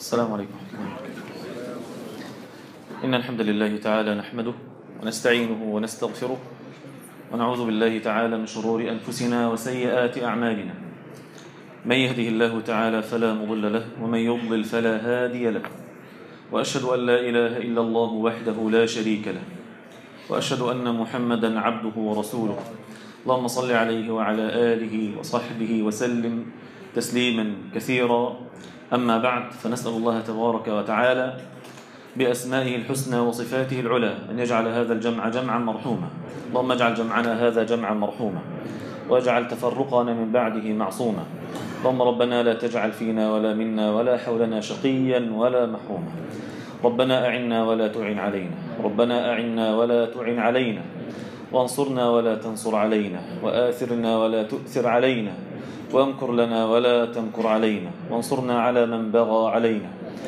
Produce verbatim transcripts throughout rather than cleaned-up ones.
السلام عليكم. إن الحمد لله تعالى نحمده ونستعينه ونستغفره ونعوذ بالله تعالى من شرور أنفسنا وسيئات أعمالنا. من يهده الله تعالى فلا مضل له ومن يضلل فلا هادي له، وأشهد أن لا إله إلا الله وحده لا شريك له، وأشهد أن محمدا عبده ورسوله. اللهم صل عليه وعلى آله وصحبه وسلم تسليما كثيرا. أما بعد، فنسأل الله تبارك وتعالى بأسمائه الحسنى وصفاته العلى أن يجعل هذا الجمع جمعا مرحوما. اللهم اجعل جمعنا هذا جمعا مرحوما واجعل تفرقنا من بعده معصوما. اللهم ربنا لا تجعل فينا ولا منا ولا حولنا شقيا ولا محروما. ربنا أعنا ولا تعن علينا، ربنا أعنا ولا تعن علينا، وانصرنا ولا تنصر علينا، وآثرنا ولا تؤثر علينا، وامكر لنا ولا تمكر علينا، وانصرنا على من بغى علينا.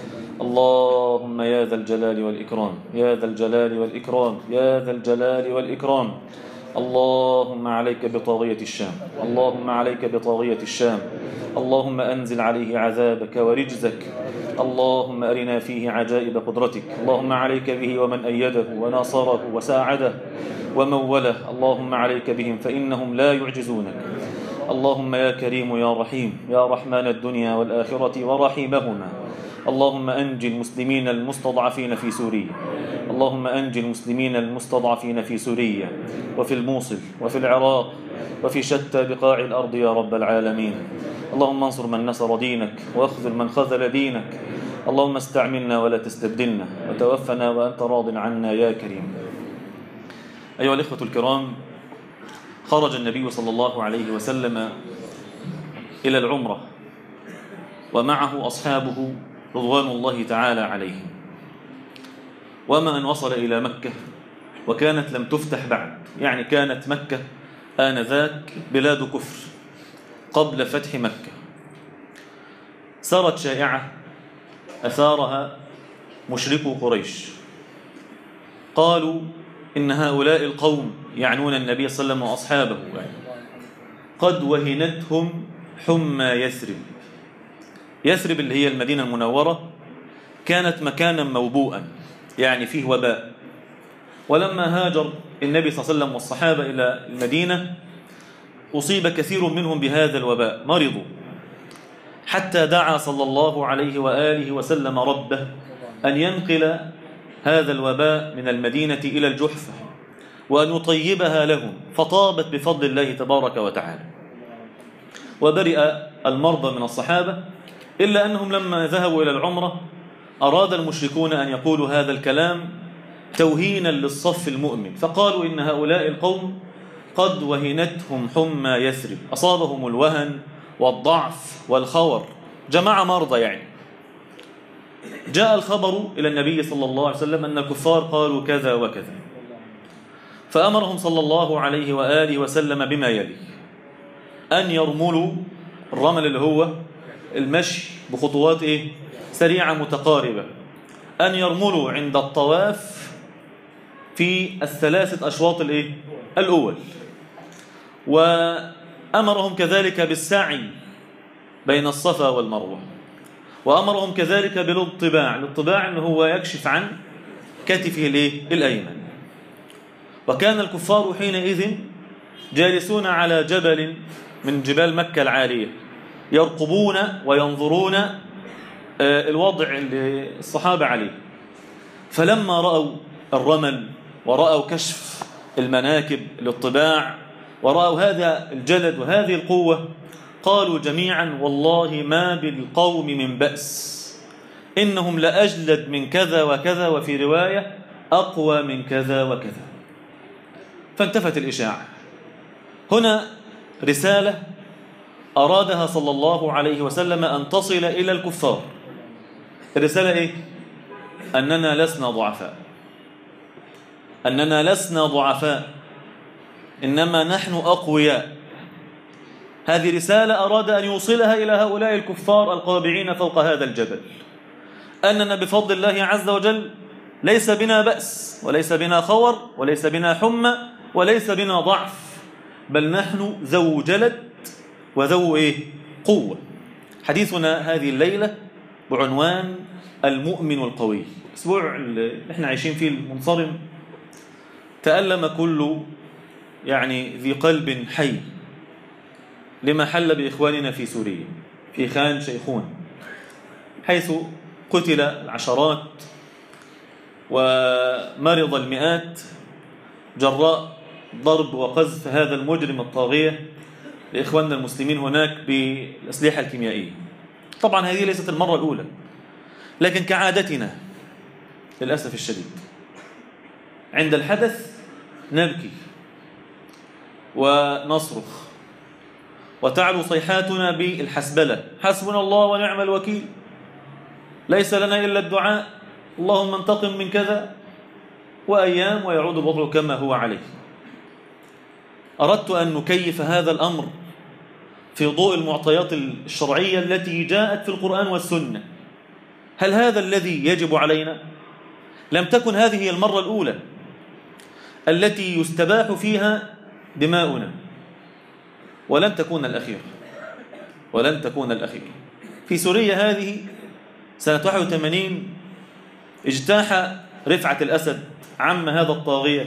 اللهم يا ذا الجلال والإكرام، يا ذا الجلال والإكرام، يا ذا الجلال والإكرام. اللهم عليك بطاغية الشام، اللهم عليك بطاغية الشام. اللهم أنزل عليه عذابك ورجزك. اللهم أرنا فيه عجائب قدرتك. اللهم عليك به ومن أيده وناصره وساعده وموله. اللهم عليك بهم فإنهم لا يعجزونك. اللهم يا كريم يا رحيم يا رحمن الدنيا والآخرة ورحيمهما. اللهم أنجي المسلمين المستضعفين في سوريا، اللهم أنجي المسلمين المستضعفين في سوريا وفي الموصل وفي العراق وفي شتى بقاع الأرض يا رب العالمين. اللهم انصر من نصر دينك واخذل من خذل دينك. اللهم استعملنا ولا تستبدلنا، وتوفنا وأنت راض عنا يا كريم. أيها الإخوة الكرام، خرج النبي صلى الله عليه وسلم إلى العمرة ومعه أصحابه رضوان الله تعالى عليهم، وما أن وصل إلى مكة وكانت لم تفتح بعد، يعني كانت مكة آنذاك بلاد كفر قبل فتح مكة. سرت شائعة أثارها مشركو قريش، قالوا إن هؤلاء القوم يعنون النبي صلى الله عليه وسلم وأصحابه قد وهنتهم حمى يثرب. يثرب اللي هي المدينة المنورة كانت مكانا موبوءا، يعني فيه وباء. ولما هاجر النبي صلى الله عليه وسلم والصحابة إلى المدينة أصيب كثير منهم بهذا الوباء، مرضوا، حتى دعا صلى الله عليه وآله وسلم ربه أن ينقل هذا الوباء من المدينة إلى الجحفة وأن يطيبها لهم، فطابت بفضل الله تبارك وتعالى. وبرئ المرضى من الصحابة، إلا أنهم لما ذهبوا إلى العمرة أراد المشركون أن يقولوا هذا الكلام توهينا للصف المؤمن، فقالوا إن هؤلاء القوم قد وهنتهم حمى يثرب، أصابهم الوهن والضعف والخور، جماعة مرضى يعني. جاء الخبر إلى النبي صلى الله عليه وسلم أن الكفار قالوا كذا وكذا، فأمرهم صلى الله عليه وآله وسلم بما يلي: أن يرملوا، الرمل اللي هو المشي بخطوات إيه؟ سريعة متقاربة، أن يرملوا عند الطواف في الثلاثة أشواط الإيه؟ الأول. وأمرهم كذلك بالسعي بين الصفا والمروة، وأمرهم كذلك بالاطباع. الاطباع أنه هو يكشف عن كتفه الإيه؟ الأيمن. وكان الكفار حينئذ جالسون على جبل من جبال مكة العالية، يرقبون وينظرون الوضع اللي الصحابة عليه. فلما رأوا الرمل ورأوا كشف المناكب، الاطباع، ورأوا هذا الجلد وهذه القوة، قالوا جميعا: والله ما بالقوم من بأس، إنهم لأجلد من كذا وكذا، وفي رواية أقوى من كذا وكذا. فانتفت الإشاعة. هنا رسالة أرادها صلى الله عليه وسلم أن تصل إلى الكفار. الرسالة إيه؟ أننا لسنا ضعفاء، أننا لسنا ضعفاء، إنما نحن أقوياء. هذه رسالة أراد أن يوصلها إلى هؤلاء الكفار القابعين فوق هذا الجبل، أننا بفضل الله عز وجل ليس بنا بأس، وليس بنا خور، وليس بنا حمى، وليس بنا ضعف، بل نحن ذو جلد وذو إيه؟ قوة. حديثنا هذه الليلة بعنوان المؤمن القوي. الأسبوع اللي احنا عايشين فيه المنصرم تألم كل يعني ذي قلب حي لما حل بإخواننا في سوريا في خان شيخون، حيث قتل العشرات ومرض المئات جراء ضرب وقذف هذا المجرم الطاغية لإخواننا المسلمين هناك بالأسلحة الكيميائية. طبعا هذه ليست المرة الأولى، لكن كعادتنا للأسف الشديد عند الحدث نبكي ونصرخ وتعلو صيحاتنا بالحسبلة، حسبنا الله ونعم الوكيل، ليس لنا إلا الدعاء، اللهم انتقم من كذا، وأيام ويعود الوضع كما هو عليه. أردت أن نكيف هذا الأمر في ضوء المعطيات الشرعية التي جاءت في القرآن والسنة. هل هذا الذي يجب علينا؟ لم تكن هذه هي المرة الأولى التي يستباح فيها دماؤنا، ولن تكون الأخيرة، ولن تكون الأخيرة. في سوريا هذه سنة واحد وثمانين اجتاح رفعة الأسد عم هذا الطاغية،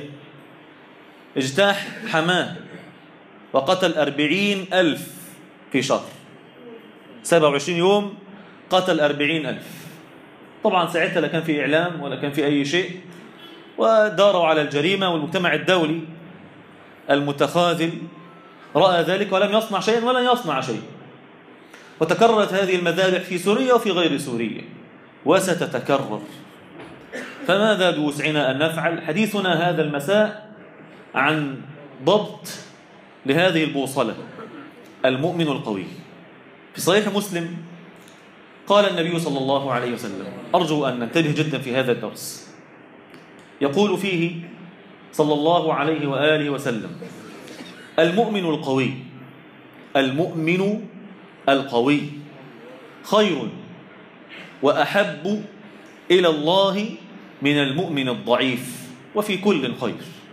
اجتاح حماه وقتل أربعين ألف في شهر، سبعة وعشرين يوم قتل أربعين ألف. طبعا ساعتها لا كان في إعلام ولا كان في أي شيء، وداروا على الجريمة، والمجتمع الدولي المتخاذل رأى ذلك ولم يصنع شيئا ولن يصنع شيء. وتكررت هذه المذابح في سوريا وفي غير سوريا وستتكرر. فماذا بوسعنا أن نفعل؟ حديثنا هذا المساء عن ضبط لهذه البوصلة، المؤمن القوي. في صحيح مسلم قال النبي صلى الله عليه وسلم، أرجو أن ننتبه جدا في هذا الدرس، يقول فيه صلى الله عليه وآله وسلم: المؤمن القوي المؤمن القوي خير وأحب إلى الله من المؤمن الضعيف، وفي كل خير.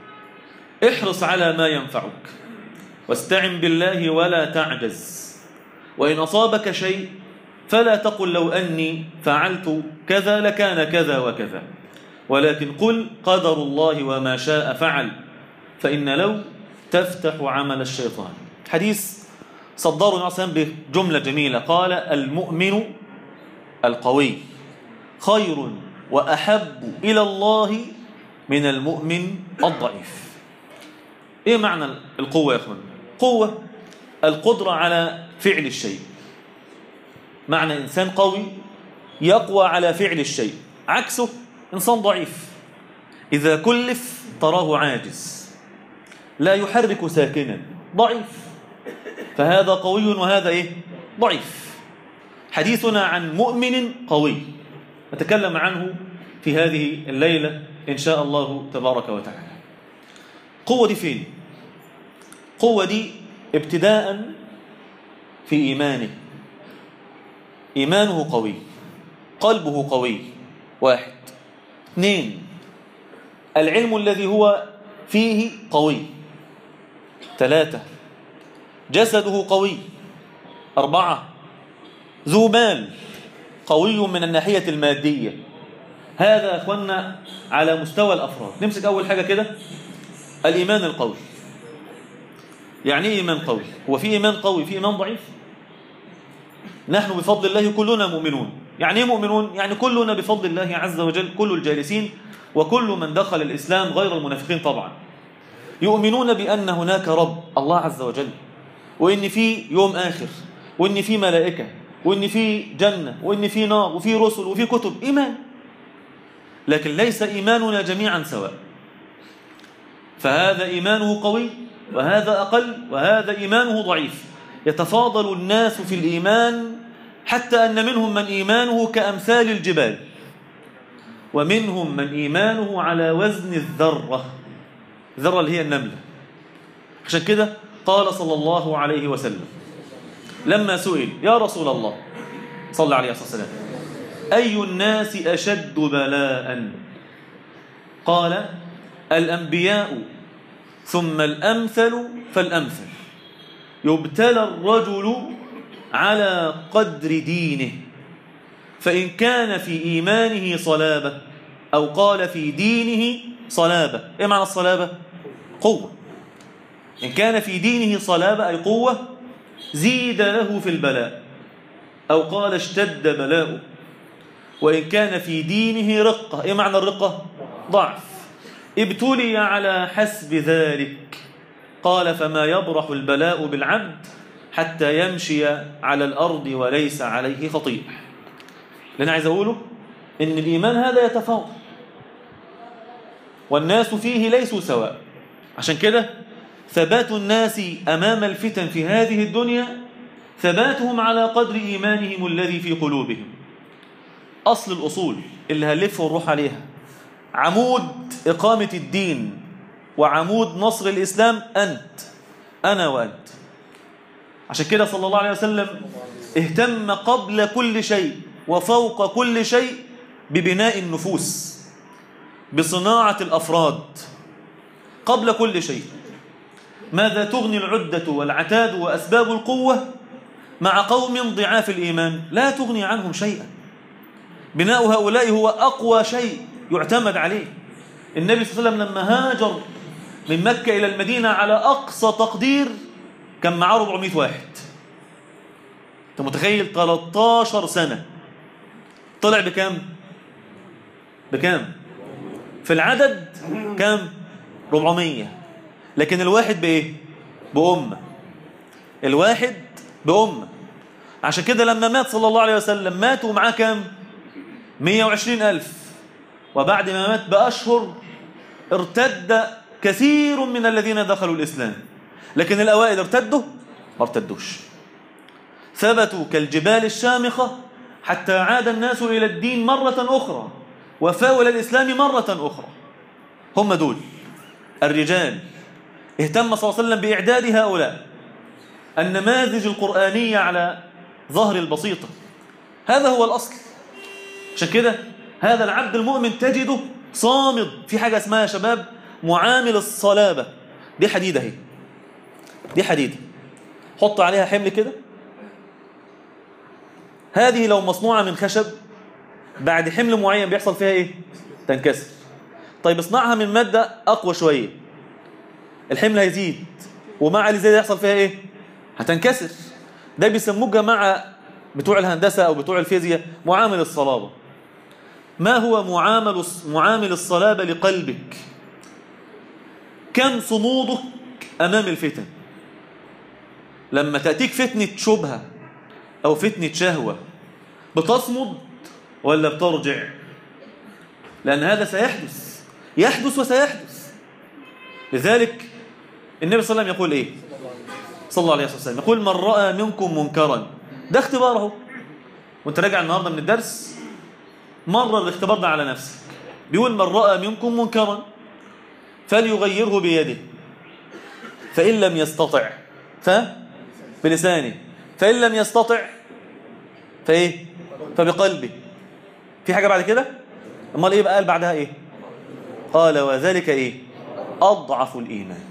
احرص على ما ينفعك واستعن بالله ولا تعجز، وإن أصابك شيء فلا تقل لو أني فعلت كذا لكان كذا وكذا، ولكن قل قدر الله وما شاء فعل، فإن لو تفتح عمل الشيطان. حديث صدره نعم بجملة جميلة، قال: المؤمن القوي خير وأحب إلى الله من المؤمن الضعيف. إيه معنى القوة يا أخوان؟ قوة القدرة على فعل الشيء، معنى إنسان قوي يقوى على فعل الشيء، عكسه إنسان ضعيف إذا كلف تراه عاجز لا يحرك ساكنا، ضعيف. فهذا قوي وهذا إيه؟ ضعيف. حديثنا عن مؤمن قوي نتكلم عنه في هذه الليلة إن شاء الله تبارك وتعالى. قوة دي فين؟ قوة دي ابتداء في إيمانه، إيمانه قوي، قلبه قوي، واحد. اثنين، العلم الذي هو فيه قوي. ثلاثة، جسده قوي. أربعة، ذو مال قوي من الناحية المادية. هذا يا أخوانا على مستوى الأفراد. نمسك أول حاجة كده، الإيمان القوي. يعني إيه إيمان قوي؟ هو في إيمان قوي في إيمان ضعيف؟ نحن بفضل الله كلنا مؤمنون. يعني إيه مؤمنون؟ يعني كلنا بفضل الله عز وجل، كل الجالسين وكل من دخل الإسلام غير المنافقين طبعا، يؤمنون بأن هناك رب الله عز وجل، وإن في يوم آخر، وإن في ملائكة، وإن في جنة، وإن في نار، وفي رسل، وفي كتب. إيمان، لكن ليس إيماننا جميعا سواء. فهذا إيمانه قوي وهذا أقل وهذا إيمانه ضعيف. يتفاضل الناس في الإيمان حتى أن منهم من إيمانه كأمثال الجبال، ومنهم من إيمانه على وزن الذرة. الذرة اللي هي النملة. عشان كده قال صلى الله عليه وسلم لما سئل: يا رسول الله صلى عليه وسلم، أي الناس أشد بلاء؟ قال: الأنبياء ثم الأمثل فالأمثل، يبتلى الرجل على قدر دينه، فإن كان في إيمانه صلابة، أو قال في دينه صلابة. إيه معنى الصلابة؟ قوة. إن كان في دينه صلابة أي قوة، زيد له في البلاء، أو قال اشتد بلاؤه. وإن كان في دينه رقة. إيه معنى الرقة؟ ضعف. ابتلي على حسب ذلك. قال فما يبرح البلاء بالعبد حتى يمشي على الأرض وليس عليه خطيئة. اللي أنا عايز أقوله إن الإيمان هذا يتفاوت، والناس فيه ليسوا سواء. عشان كده ثبات الناس أمام الفتن في هذه الدنيا ثباتهم على قدر إيمانهم الذي في قلوبهم. أصل الأصول اللي هنلف ونروح عليها، عمود إقامة الدين وعمود نصر الإسلام أنت، أنا وأنت. عشان كده صلى الله عليه وسلم اهتم قبل كل شيء وفوق كل شيء ببناء النفوس، بصناعة الأفراد قبل كل شيء. ماذا تغني العدة والعتاد وأسباب القوة مع قوم ضعاف الإيمان؟ لا تغني عنهم شيئا. بناء هؤلاء هو أقوى شيء يعتمد عليه. النبي صلى الله عليه وسلم لما هاجر من مكة إلى المدينة على أقصى تقدير كان معاه أربعمائة واحد. أنت متخيل؟ ثلاثة عشر سنة. طلع بكام؟ بكام؟ في العدد كام؟ أربعمائة. لكن الواحد بإيه؟ بأمة. الواحد بأمة. عشان كده لما مات صلى الله عليه وسلم ماتوا معاه كام؟ مئة وعشرين ألف. وبعد ما مات بأشهر ارتد كثير من الذين دخلوا الإسلام، لكن الأوائل ارتدوا؟ ما ارتدوش، ثبتوا كالجبال الشامخة حتى عاد الناس إلى الدين مرة أخرى وفاوا إلى الإسلام مرة أخرى. هم دول الرجال. اهتم صلى الله عليه وسلم بإعداد هؤلاء النماذج القرآنية على ظهر البسيطة. هذا هو الأصل. عشان كده هذا العبد المؤمن تجده صامد في حاجة اسمها يا شباب معامل الصلابة. دي حديدة اهي، دي حديدة حط عليها حمل كده. هذه لو مصنوعة من خشب بعد حمل معين بيحصل فيها ايه؟ تنكسر. طيب اصنعها من مادة أقوى شوية، الحمل هيزيد، ومع اللي زي ده يحصل فيها ايه؟ هتنكسر. ده بيسموه جماعة بتوع الهندسة أو بتوع الفيزياء معامل الصلابة. ما هو معامل معامل الصلابة لقلبك؟ كم صمودك أمام الفتن؟ لما تأتيك فتنة شبهة أو فتنة شهوة بتصمد ولا بترجع؟ لأن هذا سيحدث، يحدث وسيحدث. لذلك النبي صلى الله عليه وسلم يقول إيه؟ صلى الله عليه وسلم يقول من رأى منكم منكرا. ده اختباره. وانت راجع النهاردة من الدرس مرة الاختبار ده على نفسك. بيقول من رأى منكم منكرا فليغيره بيده، فإن لم يستطع فبلسانه، فإن لم يستطع فإيه؟ فبقلبه. في حاجة بعد كده؟ امال إيه بقى؟ قال بعدها إيه؟ قال وذلك إيه؟ أضعف الإيمان.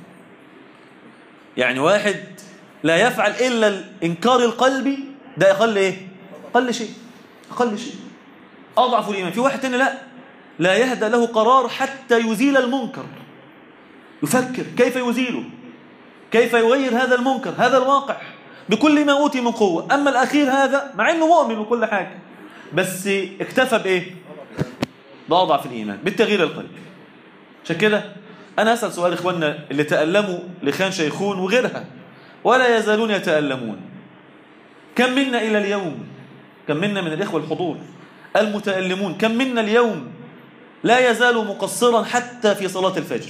يعني واحد لا يفعل إلا الإنكار القلبي، ده أقل إيه؟ أقل شيء، أقل شيء، أضعف الإيمان. في واحد تاني لا لا يهدى له قرار حتى يزيل المنكر، يفكر كيف يزيله، كيف يغير هذا المنكر، هذا الواقع بكل ما أوتي من قوة. أما الأخير هذا مع أنه مؤمن وكل حاجة بس اكتفى بإيه؟ بأضعف الإيمان، بالتغيير القلبي. عشان كده أنا أسأل سؤال إخواننا اللي تألموا لخان شيخون وغيرها ولا يزالون يتألمون، كم منا إلى اليوم، كم منا من الإخوة الحضور المتألمون، كم منا اليوم لا يزال مقصرا حتى في صلاة الفجر؟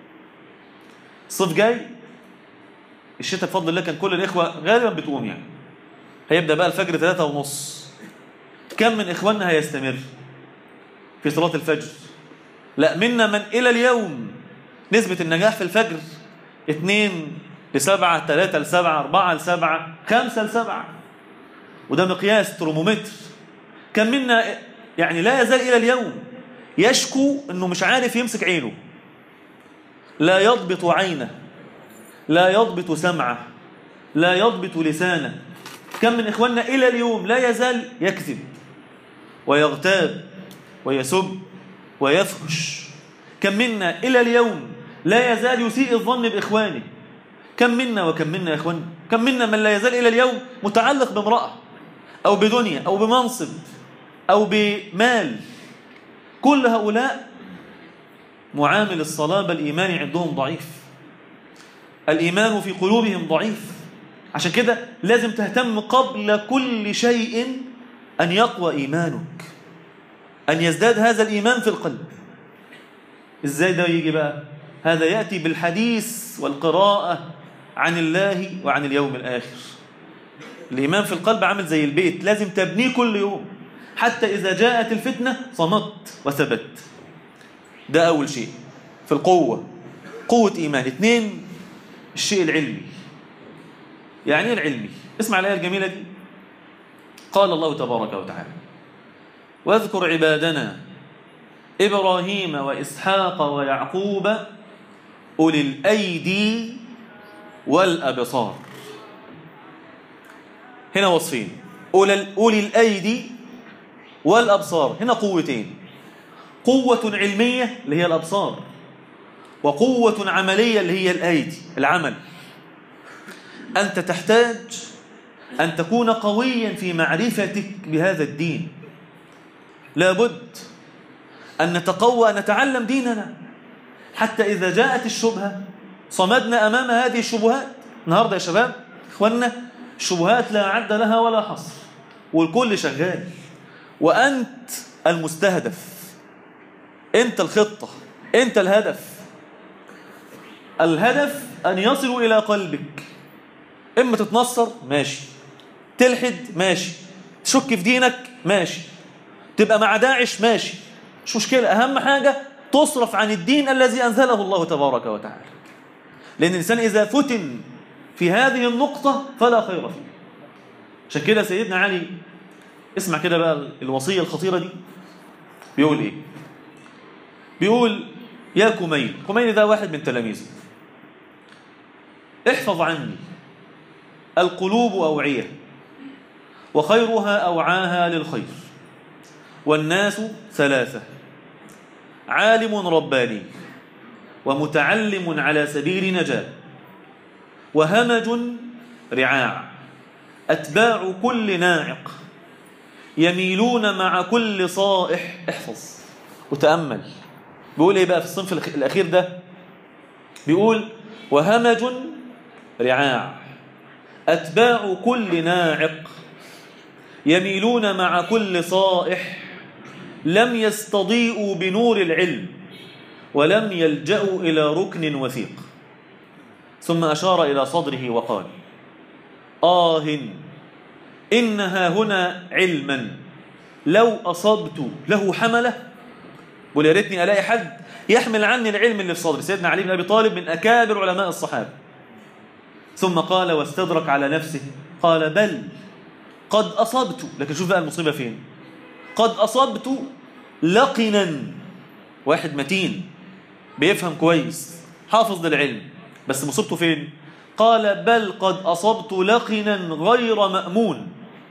الصيف جاي، الشتاء بفضل الله كان كل الإخوة غالبا بتقوم، يعني هيبدأ بقى الفجر ثلاثة ونص. كم من إخواننا هيستمر في صلاة الفجر؟ لا، منا من إلى اليوم نسبة النجاح في الفجر اثنين لسبعة، ثلاثة لسبعة، أربعة لسبعة، خمسة لسبعة، وده مقياس ترمومتر. كم منا يعني لا يزال إلى اليوم يشكو أنه مش عارف يمسك عينه، لا يضبط عينه، لا يضبط سمعه، لا يضبط لسانه. كم من إخواننا إلى اليوم لا يزال يكذب ويغتاب ويسب ويفحش. كم منا إلى اليوم لا يزال يسيء الظن بإخوانه. كم منا وكم منا يا إخواني، كم منا من لا يزال إلى اليوم متعلق بامرأة أو بدنيا أو بمنصب أو بمال. كل هؤلاء معامل الصلابة الإيماني عندهم ضعيف، الإيمان في قلوبهم ضعيف. عشان كده لازم تهتم قبل كل شيء أن يقوى إيمانك، أن يزداد هذا الإيمان في القلب. إزاي ده يجي بقى؟ هذا يأتي بالحديث والقراءة عن الله وعن اليوم الآخر. الإيمان في القلب عامل زي البيت، لازم تبنيه كل يوم حتى إذا جاءت الفتنة صمت وثبت. ده أول شيء في القوة، قوة إيمان. اثنين، الشيء العلمي. يعني ايه العلمي؟ اسمع الآية الجميلة دي. قال الله تبارك وتعالى: واذكر عبادنا إبراهيم وإسحاق ويعقوب أولي الأيدي والأبصار. هنا وصفين، أولي الأيدي والأبصار. هنا قوتين، قوة علمية اللي هي الأبصار، وقوة عملية اللي هي الأيدي، العمل. أنت تحتاج أن تكون قويا في معرفتك بهذا الدين. لابد أن نتقوى، أن نتعلم ديننا حتى إذا جاءت الشبهة صمدنا أمام هذه الشبهات. النهاردة يا شباب إخواننا الشبهات لا عد لها ولا حصر، والكل شغال، وأنت المستهدف، أنت الخطة، أنت الهدف. الهدف أن يصلوا إلى قلبك. إما تتنصر ماشي، تلحد ماشي، تشك في دينك ماشي، تبقى مع داعش ماشي، مش مشكلة. أهم حاجة تصرف عن الدين الذي أنزله الله تبارك وتعالى. لأن الإنسان إذا فتن في هذه النقطة فلا خير فيه. عشان كده سيدنا علي، اسمع كده بقى الوصية الخطيرة دي، بيقول إيه؟ بيقول: يا كمين. كمين ده واحد من تلاميذه. احفظ عني، القلوب أوعية وخيرها أوعاها للخير، والناس ثلاثة: عالم رباني، ومتعلم على سبيل نجاة، وهمج رعاع، أتباع كل ناعق، يميلون مع كل صائح. احفظ وتأمل. بيقول ايه بقى في الصنف الأخير ده؟ بيقول: وهمج رعاع، أتباع كل ناعق، يميلون مع كل صائح، لم يستضيئوا بنور العلم، ولم يلجأوا إلى ركن وثيق. ثم أشار إلى صدره وقال: آه إنها هنا علما لو أصبت له حملة. بقول يا ريتني ألاقي حد يحمل عني العلم اللي في صدري. سيدنا علي بن أبي طالب من أكابر علماء الصحابة. ثم قال واستدرك على نفسه، قال: بل قد أصبت. لكن شوف بقى المصيبة فين. قد أصبت لقنا، واحد متين بيفهم كويس حافظ للعلم، بس مصيبته فين؟ قال: بل قد أصبت لقنا غير مأمون.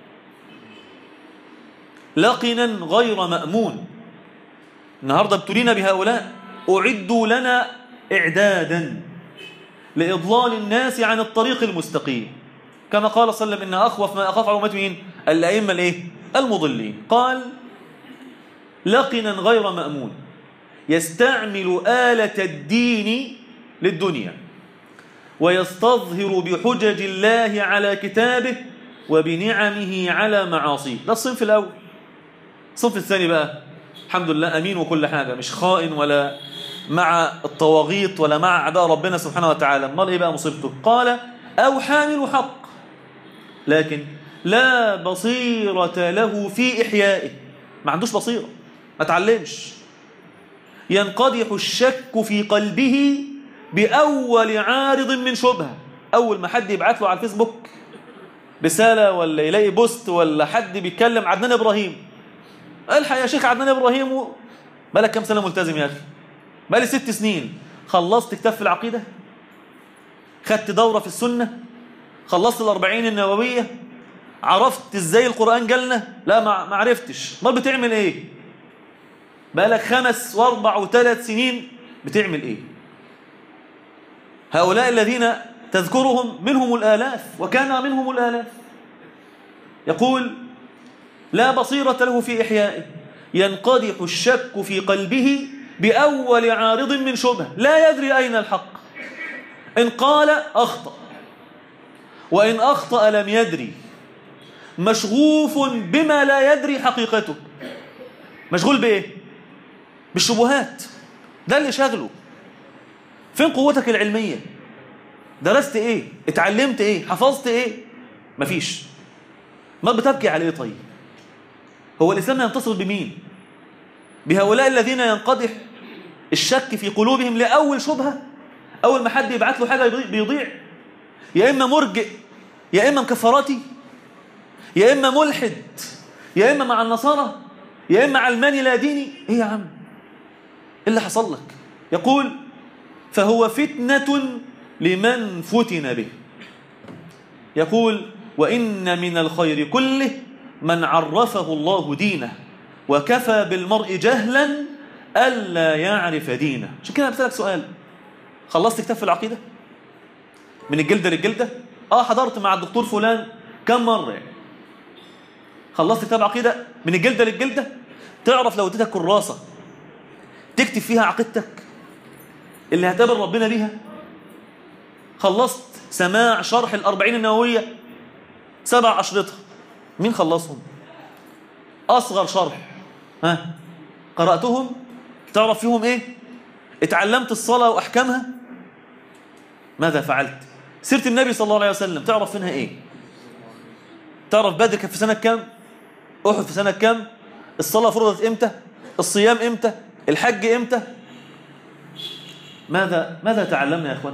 لقنا غير مأمون. النهاردة ابتلينا بهؤلاء، أعدوا لنا إعدادا لإضلال الناس عن الطريق المستقيم. كما قال صلى الله عليه وسلم: إن أخوف ما أخاف على أمتي مين؟ الأئمة الإيه؟ المضلين. قال: لقنا غير مأمون، يستعمل آلة الدين للدنيا، ويستظهر بحجج الله على كتابه وبنعمه على معاصيه. ده الصنف الأول. الصنف الثاني بقى الحمد لله أمين وكل حاجة، مش خائن ولا مع الطواغيت ولا مع أعداء ربنا سبحانه وتعالى. امال إيه بقى مصيبته؟ قال: أو حامل حق لكن لا بصيرة له في إحيائه. ما عندوش بصيرة، ما تعلمش. ينقدح الشك في قلبه بأول عارض من شبهة. أول ما حد يبعت له على الفيسبوك رسالة ولا يلاقي بوست ولا حد بيتكلم عدنان إبراهيم، الحق يا شيخ عدنان إبراهيم و... بالك كم سنة ملتزم يا أخي؟ بالي ست سنين. خلصت كتاب في العقيدة؟ خدت دورة في السنة؟ خلصت الأربعين النووية؟ عرفت ازاي القرآن جالنا؟ لا ما عرفتش. ما بتعمل ايه؟ بقالك خمس واربع وثلاث سنين بتعمل ايه؟ هؤلاء الذين تذكرهم منهم الآلاف، وكان منهم الآلاف. يقول لا بصيرة له في إحيائه، ينقدح الشك في قلبه بأول عارض من شبهة، لا يدري أين الحق، إن قال أخطأ وإن أخطأ لم يدري، مشغوف بما لا يدري حقيقته. مشغول بإيه؟ بالشبهات، ده اللي شغله. فين قوتك العلمية؟ درست إيه؟ اتعلمت إيه؟ حفظت إيه؟ مفيش. ما بتبكي على إيه طيب؟ هو الإسلام ينتصر بمين؟ بهؤلاء الذين ينقدح الشك في قلوبهم لأول شبهة، أول ما حد يبعت له حاجة بيضيع، يا إما مرجئ يا إما مكفراتي يا إما ملحد يا إما مع النصارى يا إما علماني لا ديني. إيه يا عم؟ إيه اللي حصل لك؟ يقول فهو فتنة لمن فتن به. يقول وإن من الخير كله من عرفه الله دينه، وكفى بالمرء جهلا ألا يعرف دينه. عشان كده بسألك سؤال، خلصت كتاب في العقيدة من الجلدة للجلدة؟ آه حضرت مع الدكتور فلان كم مرة يعني. خلصت كتاب عقيدة من الجلدة للجلدة؟ تعرف لو اديتك كراسة تكتب فيها عقيدتك اللي هتقابل ربنا بيها؟ خلصت سماع شرح الأربعين النووية سبع أشرطة، مين خلصهم؟ أصغر شرح ها قرأتهم؟ تعرف فيهم إيه؟ اتعلمت الصلاة وأحكامها؟ ماذا فعلت؟ سيرة النبي صلى الله عليه وسلم تعرف فينها إيه؟ تعرف بدر كان في سنة كام؟ أحد في سنة كام؟ الصلاة فرضت إمتى؟ الصيام إمتى؟ الحج إمتى؟ ماذا ماذا تعلمنا يا إخواني؟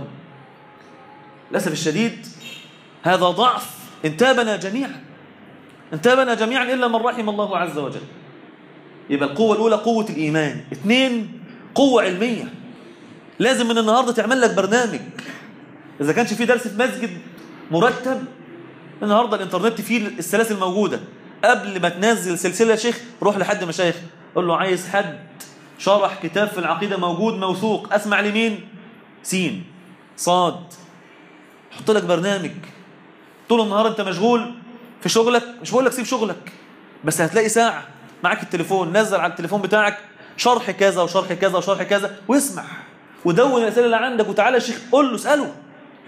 للأسف الشديد هذا ضعف انتابنا جميعا، انتابنا جميعا إلا من رحم الله عز وجل. يبقى القوة الأولى قوة الإيمان، اثنين قوة علمية. لازم من النهاردة تعمل لك برنامج. إذا كانش في درس في مسجد مرتب، النهاردة الإنترنت فيه السلاسل موجودة. قبل ما تنزل سلسلة يا شيخ روح لحد مشايخ قول له عايز حد شرح كتاب في العقيدة موجود موثوق، أسمع لمين؟ سين صاد. حط لك برنامج. طول النهار أنت مشغول في شغلك، مش بقول لك سيب شغلك، بس هتلاقي ساعة معك التليفون، نزل على التليفون بتاعك شرح كذا وشرح كذا وشرح كذا واسمع، ودون الأسئلة اللي عندك وتعالى يا شيخ قول له اسأله.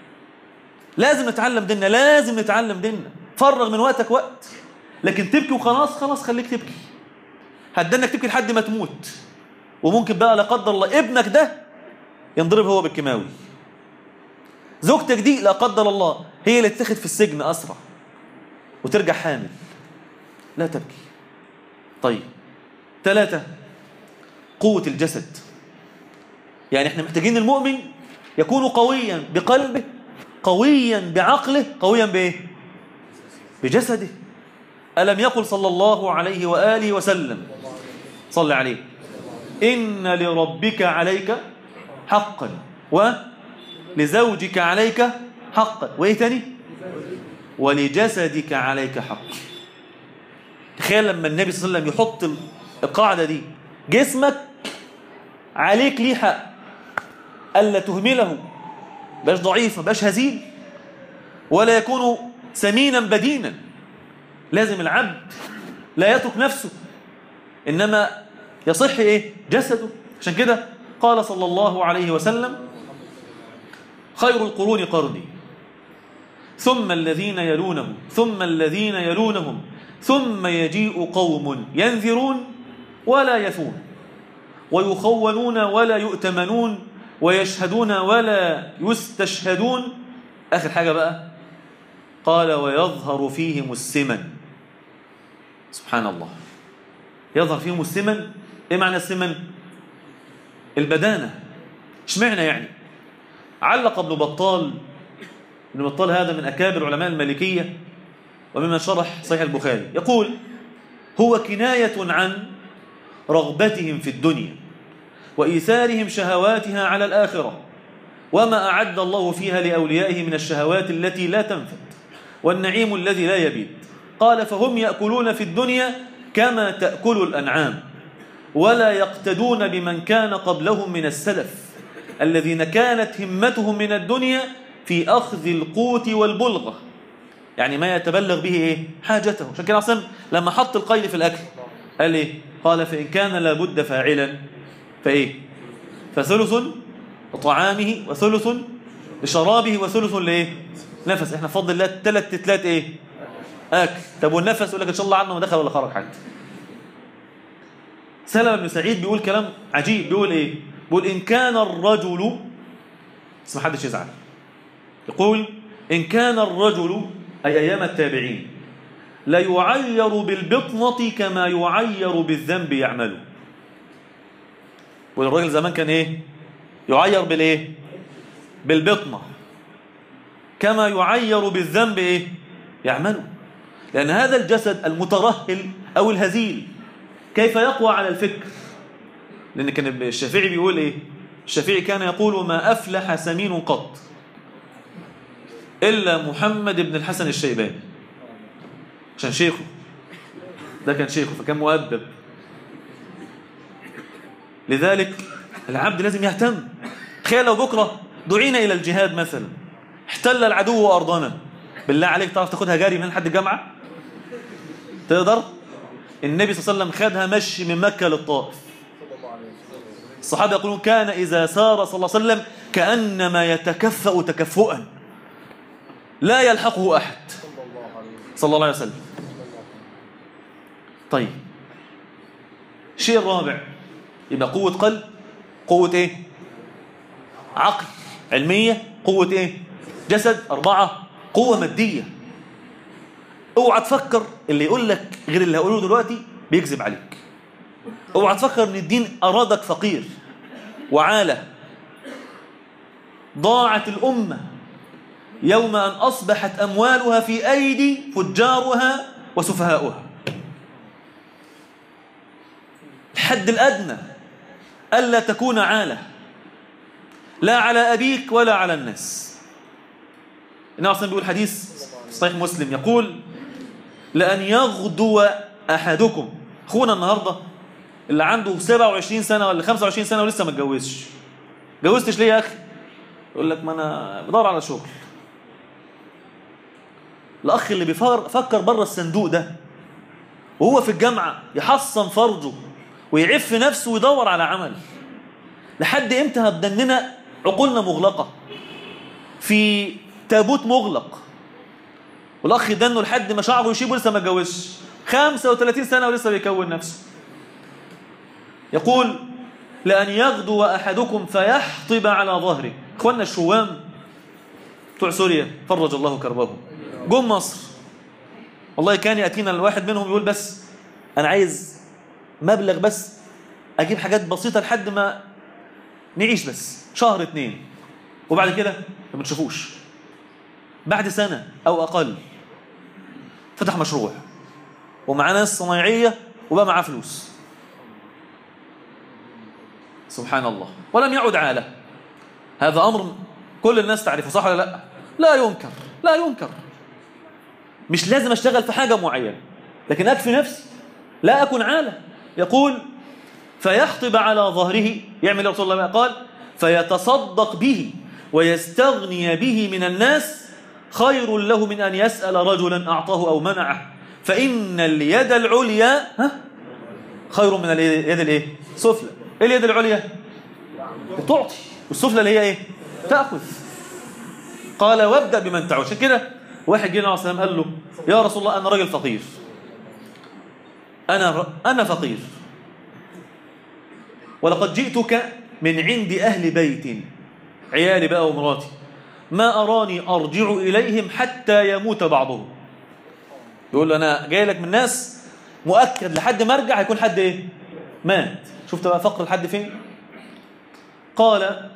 لازم نتعلم ديننا، لازم نتعلم ديننا. فرغ من وقتك وقت، لكن تبكي وخلاص خلاص خليك تبكي. هتدنك تبكي لحد ما تموت، وممكن بقى لا قدر الله ابنك ده ينضرب هو بالكيماوي، زوجتك دي لا قدر الله هي اللي تتخذ في السجن أسرع وترجع حامل. لا تبكي. طيب ثلاثة قوة الجسد. يعني احنا محتاجين المؤمن يكون قويا بقلبه، قويا بعقله، قويا بايه؟ بجسده. ألم يقل صلى الله عليه وآله وسلم، صلى عليه، إن لربك عليك حقا ولزوجك عليك حقا وإيه تاني؟ ولجسدك عليك حقا. تخيل لما النبي صلى الله عليه وسلم يحط القاعدة دي، جسمك عليك ليه حق، ألا تهمله، باش ضعيف، باش هزيل، ولا يكون سمينا بدينا. لازم العبد لا يترك نفسه، إنما يصح إيه؟ جسده. عشان كده قال صلى الله عليه وسلم خير القرون قرني ثم الذين يلونهم ثم الذين يلونهم ثم يجيء قوم ينذرون ولا يثون ويخونون ولا يؤتمنون ويشهدون ولا يستشهدون. آخر حاجة بقى قال ويظهر فيهم السمن. سبحان الله، يظهر فيهم السمن. ايه معنى السمن؟ البدانة. اشمعنى يعني؟ علق ابن بطال، ابن بطال هذا من أكابر علماء المالكية وممن شرح صحيح البخاري، يقول هو كناية عن رغبتهم في الدنيا وإيثارهم شهواتها على الآخرة وما أعد الله فيها لأوليائه من الشهوات التي لا تنفد والنعيم الذي لا يبيد. قال فهم يأكلون في الدنيا كما تأكل الأنعام ولا يقتدون بمن كان قبلهم من السلف الذين كانت همتهم من الدنيا في أخذ القوت والبلغة، يعني ما يتبلغ به إيه؟ حاجته. عشان كده عصم لما حط القيل في الأكل قال إيه؟ قال فإن كان لابد فاعلا فإيه؟ فثلث لطعامه وثلث لشرابه وثلث لإيه؟ نفس. إحنا بفضل الله ثلاث تتلات إيه؟ أكل. طب والنفس يقول لك إن شاء الله عنه ما دخل ولا خرج حتى. سلمة بن سعيد بيقول كلام عجيب، بيقول إيه؟ بيقول إن كان الرجل، بس ما حدش يزعل، يقول إن كان الرجل أي أيام التابعين لا يعير بالبطنة كما يعير بالذنب يعمله. والراجل زمان كان إيه؟ يعير بالإيه؟ بالبطنة كما يعير بالذنب إيه؟ يعمله. لأن هذا الجسد المترهل أو الهزيل كيف يقوى على الفكر؟ لأن كان الشافعي بيقول إيه؟ الشافعي كان يقول ما أفلح سمين قط إلا محمد بن الحسن الشيباني، عشان شيخه ده كان شيخه فكان مؤدب. لذلك العبد لازم يهتم. تخيل لو بكرة دعينا إلى الجهاد مثلا، احتل العدو أرضنا، بالله عليك تعرف تاخدها جاري من حد الجامعة؟ تقدر؟ النبي صلى الله عليه وسلم خدها مشي من مكة للطائف. الصحابة يقولون كان إذا سار صلى الله عليه وسلم كأنما يتكفأ تكفؤا لا يلحقه أحد صلى الله عليه وسلم. طيب الشيء الرابع يبقى قوة قلب، قوة إيه؟ عقل، علمية، قوة إيه؟ جسد، أربعة قوة مادية. اوعى تفكر اللي يقول لك غير اللي هقوله دلوقتي بيكذب عليك. اوعى تفكر ان الدين ارادك فقير وعالة. ضاعت الأمة يوم أن أصبحت أموالها في أيدي فجارها وسفهاؤها. الحد الأدنى ألا تكون عالة، لا على أبيك ولا على الناس. النبي صلى الله عليه وسلم بيقول حديث صحيح مسلم يقول لأن يغدو أحدكم. أخونا النهاردة اللي عنده سبعة وعشرين سنة ولا خمسة وعشرين سنة ولسه ما اتجوزش، اتجوزتش ليه يا أخي؟ يقول لك ما أنا بدور على شغل. الأخ اللي بيفكر بره الصندوق ده وهو في الجامعة يحصن فرجه ويعف نفسه ويدور على عمل، لحد إمتى هتدننا عقولنا مغلقة في تابوت مغلق؟ والأخ يدنه لحد ما شعره يشيب ولسه ما اتجوزش، خمسة وثلاثين سنة ولسه بيكون نفسه. يقول لأن يغدو أحدكم فيحطب على ظهره. إخواننا الشوام بتوع سوريا فرج الله كربهم جم مصر، والله كان يأتينا الواحد منهم يقول بس أنا عايز مبلغ بس أجيب حاجات بسيطة لحد ما نعيش بس شهر اتنين، وبعد كده ما بنشوفوش. بعد سنة أو أقل فتح مشروع ومعاه ناس صنايعية وبقى معاه فلوس، سبحان الله، ولم يعد عالة. هذا أمر كل الناس تعرفه، صح ولا لا؟ لا ينكر، لا ينكر. مش لازم أشتغل في حاجة معينة، لكن أكفي نفسي لا أكون عالة. يقول فيحطب على ظهره، يعمل رسول الله قال فيتصدق به ويستغني به من الناس خير له من أن يسأل رجلا أعطاه أو منعه، فإن اليد العليا ها خير من اليد الايه؟ سفلى. ايه اليد العليا؟ تعطي، والسفلى اللي هي ايه؟ تأخذ. قال وابدأ بمن تعود. عشان كده واحد جه عليه السلام قال له يا رسول الله أنا راجل فقير، أنا أنا فقير ولقد جئتك من عند أهل بيت، عيالي بقى ومراتي، ما أراني أرجع إليهم حتى يموت بعضهم. يقول له أنا جاي لك من ناس مؤكد لحد ما أرجع هيكون حد إيه؟ مات. شفت بقى فقر لحد فين؟ قال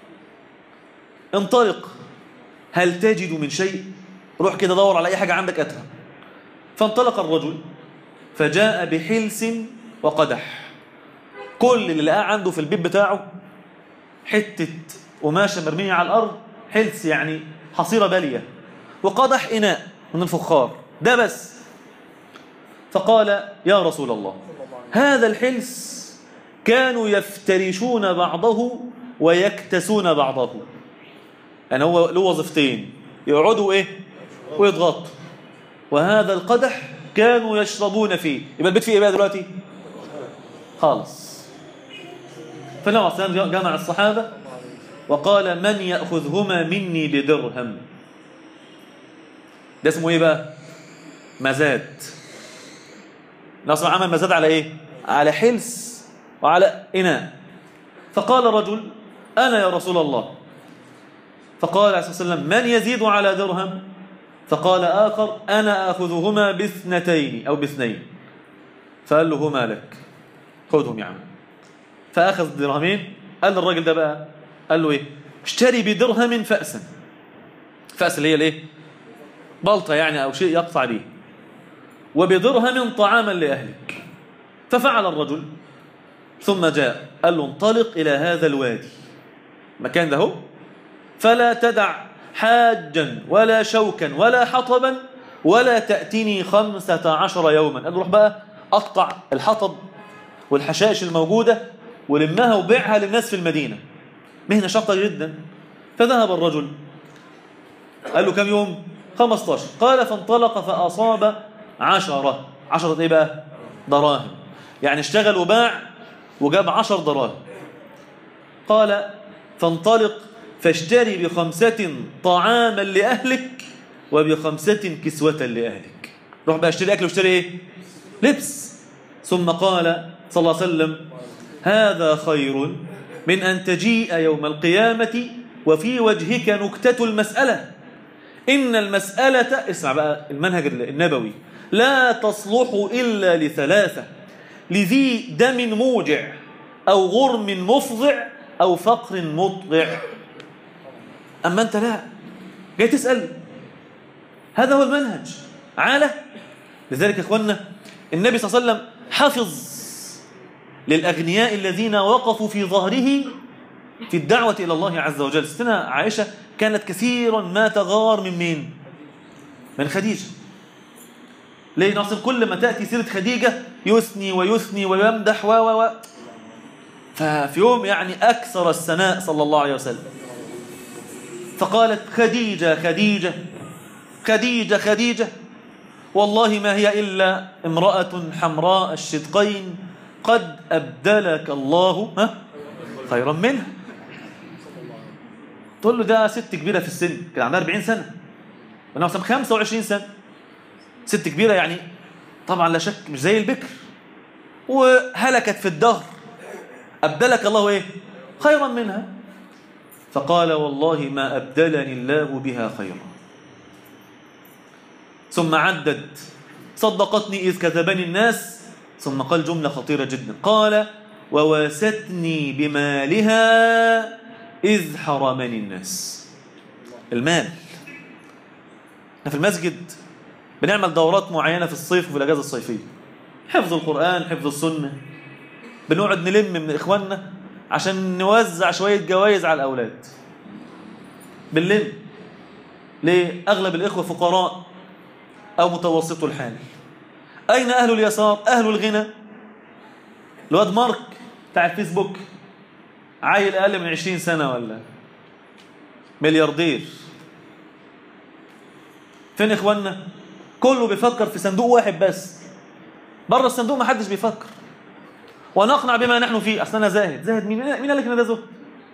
انطلق هل تجد من شيء؟ روح كده دور على أي حاجة عندك أتها. فانطلق الرجل فجاء بحلس وقدح. كل اللي لقاه عنده في البيت بتاعه حتة قماشة مرمية على الأرض، حلس يعني حصيرة بالية، وقدح إناء من الفخار، ده بس. فقال يا رسول الله هذا الحلس كانوا يفترشون بعضه ويكتسون بعضه. يعني هو له وظيفتين، يقعدوا ايه ويضغطوا، وهذا القدح كانوا يشربون فيه. يبقى البيت فيه ايه بقى دلوقتي؟ خالص. فالنبي عليه الصلاة والسلام جمع الصحابة وقال من يأخذهما مني بدرهم. ده اسمه ايه بقى؟ مزاد. نصر عمل مزاد على ايه؟ على حلس وعلى إناء. فقال رجل أنا يا رسول الله. فقال عليه الصلاة والسلام من يزيد على درهم؟ فقال آخر أنا أخذهما باثنتين أو باثنين. فقال له هما لك، خذهم يا عم. فأخذ درهمين. قال للراجل ده بقى، قال له إيه؟ اشتري بدرهم فأسا. فأس اللي هي الإيه؟ بلطة يعني أو شيء يقطع به. وبدرهم طعاما لأهلك. ففعل الرجل ثم جاء قال له انطلق إلى هذا الوادي، مكان ده هو، فلا تدع حاجا ولا شوكا ولا حطبا ولا تأتني خمسة عشر يوما. قال له روح بقى أقطع الحطب والحشائش الموجودة ولمها وبيعها للناس في المدينة، مهنة شاقة جدا. فذهب الرجل. قال له كم يوم؟ خمسة عشر. قال فانطلق فأصاب عشرة. عشرة ايه بقى؟ دراهم. يعني اشتغل وباع وجاب عشر دراهم. قال فانطلق فاشتري بخمسة طعاما لأهلك وبخمسة كسوة لأهلك. روح بقى اشتري أكل واشتري ايه؟ لبس. ثم قال صلى الله عليه وسلم هذا خير من أن تجيء يوم القيامة وفي وجهك نكتة المسألة. إن المسألة، اسمع بقى المنهج النبوي، لا تصلح إلا لثلاثة: لذي دم موجع أو غرم مفضع أو فقر مطبع. أما أنت لا جاي تسأل، هذا هو المنهج عالة. لذلك يا إخوانا النبي صلى الله عليه وسلم حفظ للأغنياء الذين وقفوا في ظهره في الدعوة إلى الله عز وجل. ستنا عائشة كانت كثيرا ما تغار من مين؟ من خديجة. ليه؟ ناصر كل ما تأتي سيرة خديجة يثني ويثني ويمدح و و و ففي يوم يعني أكثر الثناء صلى الله عليه وسلم، فقالت خديجة خديجة خديجة خديجة والله ما هي إلا امرأة حمراء الشدقين قد أبدلك الله ها خيرا منها. تقول له ده ست كبيرة في السن، كان عندها أربعين سنة وأنا خمسة وعشرين سنة، ست كبيرة يعني طبعا لا شك مش زي البكر، وهلكت في الدهر، أبدلك الله إيه خيرا منها. فقال والله ما أبدلني الله بها خيرا. ثم عدد صدقتني إذ كذبني الناس، ثم قال جملة خطيرة جدا، قال وواستني بمالها إذ حرمني الناس. المال. احنا في المسجد بنعمل دورات معينة في الصيف وفي الأجازة الصيفية، حفظ القرآن، حفظ السنة، بنقعد نلم من إخواننا عشان نوزع شوية جوائز على الأولاد. بنلم ليه؟ أغلب الإخوة فقراء أو متوسط الحال. أين أهل اليسار؟ أهل الغنى. الواد مارك بتاع الفيسبوك عيل أقل من عشرين سنة ولا ملياردير. فين إخواننا؟ كله بيفكر في صندوق واحد بس، بره الصندوق ما حدش بيفكر. ونقنع بما نحن فيه. أصلنا زاهد. زاهد مين؟ مين قال لك إن ده زهد؟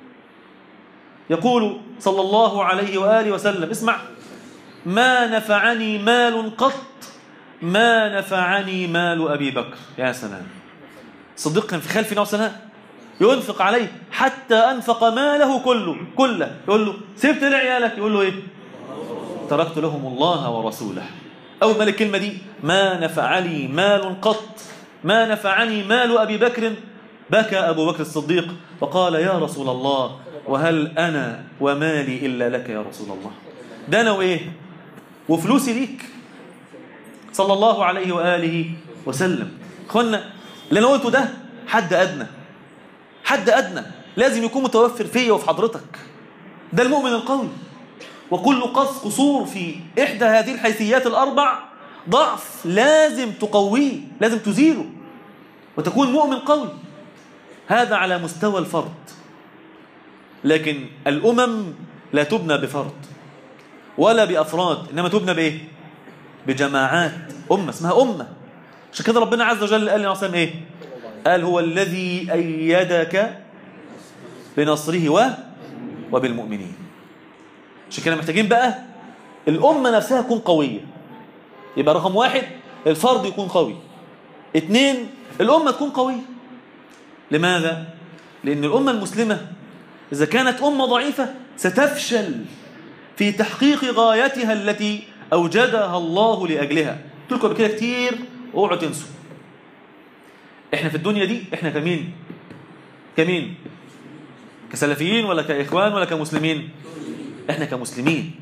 يقول صلى الله عليه وآله وسلم، اسمع: ما نفعني مال قط ما نفعني مال أبي بكر. يا سلام. الصديق كان في خلف النبي صلى الله عليه وسلم ينفق عليه حتى أنفق ماله كله كله. يقول له سبت لعيالك؟ يقول له إيه؟ تركت لهم الله ورسوله. أول ما الكلمة دي ما نفعني مال قط ما نفعني مال أبي بكر، بكى أبو بكر الصديق وقال يا رسول الله وهل أنا ومالي إلا لك يا رسول الله. ده أنا وإيه وفلوسي ليك صلى الله عليه وآله وسلم. أخوانا اللي أنا قلته ده حد أدنى، حد أدنى لازم يكون متوفر فيا وفي حضرتك. ده المؤمن القوي. وكل قص قصور في إحدى هذه الحيثيات الأربع ضعف لازم تقويه، لازم تزيله وتكون مؤمن قوي. هذا على مستوى الفرد. لكن الأمم لا تبنى بفرد ولا بأفراد، إنما تبنى بإيه؟ بجماعات. أمة اسمها أمة. عشان كده ربنا عز وجل قال لنا عصام إيه؟ قال هو الذي أيدك بنصره و وبالمؤمنين. عشان كده محتاجين بقى الأمة نفسها تكون قوية. يبقى رقم واحد الفرد يكون قوي، اثنين الأمة تكون قوية. لماذا؟ لأن الأمة المسلمة إذا كانت أمة ضعيفة ستفشل في تحقيق غايتها التي أوجدها الله لأجلها. قلت لكم كده كتير، اوعوا تنسوا احنا في الدنيا دي احنا كمين؟ كمين؟ كسلفيين ولا كإخوان ولا كمسلمين؟ احنا كمسلمين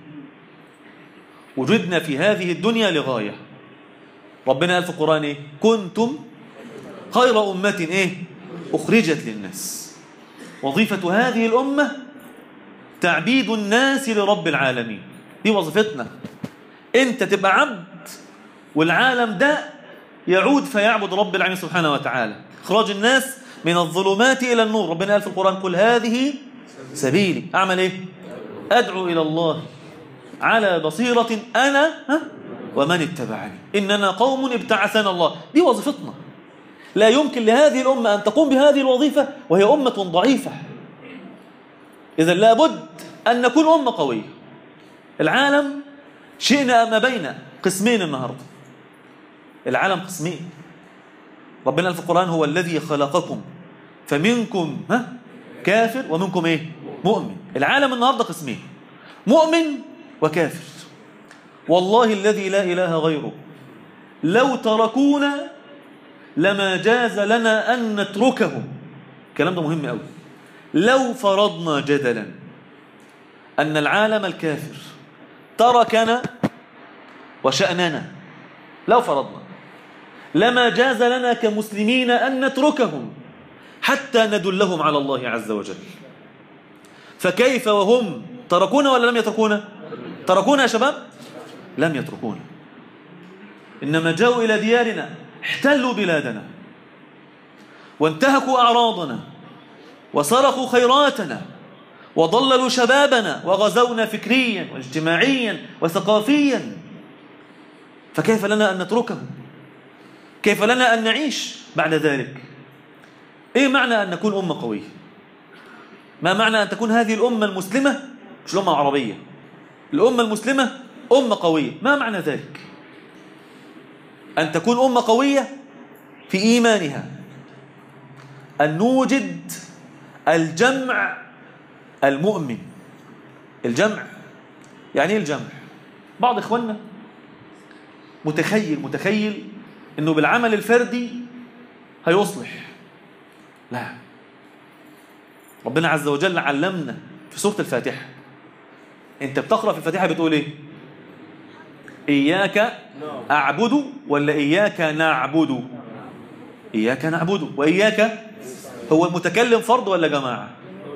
وجدنا في هذه الدنيا لغاية. ربنا قال في القرآن ايه؟ كنتم خير أمة ايه؟ أخرجت للناس. وظيفة هذه الأمة تعبيد الناس لرب العالمين. دي وظيفتنا. انت تبقى عبد والعالم ده يعود فيعبد رب العالمين سبحانه وتعالى. إخراج الناس من الظلمات إلى النور. ربنا قال في القرآن قل هذه سبيلي أعمل إيه؟ أدعو إلى الله على بصيرة أنا ومن اتبعني إننا قوم ابتعثنا الله. دي وظيفتنا. لا يمكن لهذه الأمة أن تقوم بهذه الوظيفة وهي أمة ضعيفة. إذن لابد أن نكون أمة قوية. العالم شئنا ما بين قسمين النهاردة. العالم قسمين. ربنا قال في القرآن هو الذي خلقكم فمنكم ها كافر ومنكم ايه؟ مؤمن. العالم النهاردة قسمين، مؤمن وكافر. والله الذي لا إله غيره لو تركونا لما جاز لنا أن نتركهم. الكلام ده مهم قوي. لو فرضنا جدلا أن العالم الكافر تركنا وشأننا، لو فرضنا لما جاز لنا كمسلمين أن نتركهم حتى ندلهم على الله عز وجل. فكيف وهم تركونا ولا لم يتركونا؟ تركونا يا شباب؟ لم يتركونا، إنما جاءوا إلى ديارنا، احتلوا بلادنا وانتهكوا أعراضنا وسرقوا خيراتنا وضللوا شبابنا وغزونا فكريا واجتماعيا وثقافيا. فكيف لنا أن نتركهم؟ كيف لنا أن نعيش بعد ذلك؟ إيه معنى أن نكون أمة قوية؟ ما معنى أن تكون هذه الأمة المسلمة مش الأمة العربية، الأمة المسلمة أمة قوية؟ ما معنى ذلك؟ أن تكون أمة قوية في إيمانها، أن نوجد الجمع المؤمن. الجمع يعني إيه الجمع؟ بعض إخواننا متخيل متخيل إنه بالعمل الفردي هيصلح. لا، ربنا عز وجل علمنا في سورة الفاتحة. أنت بتقرأ في الفاتحة بتقول إيه؟ إياك أعبد ولا إياك نعبد؟ إياك نعبد. وإياك هو المتكلم فرد ولا جماعة؟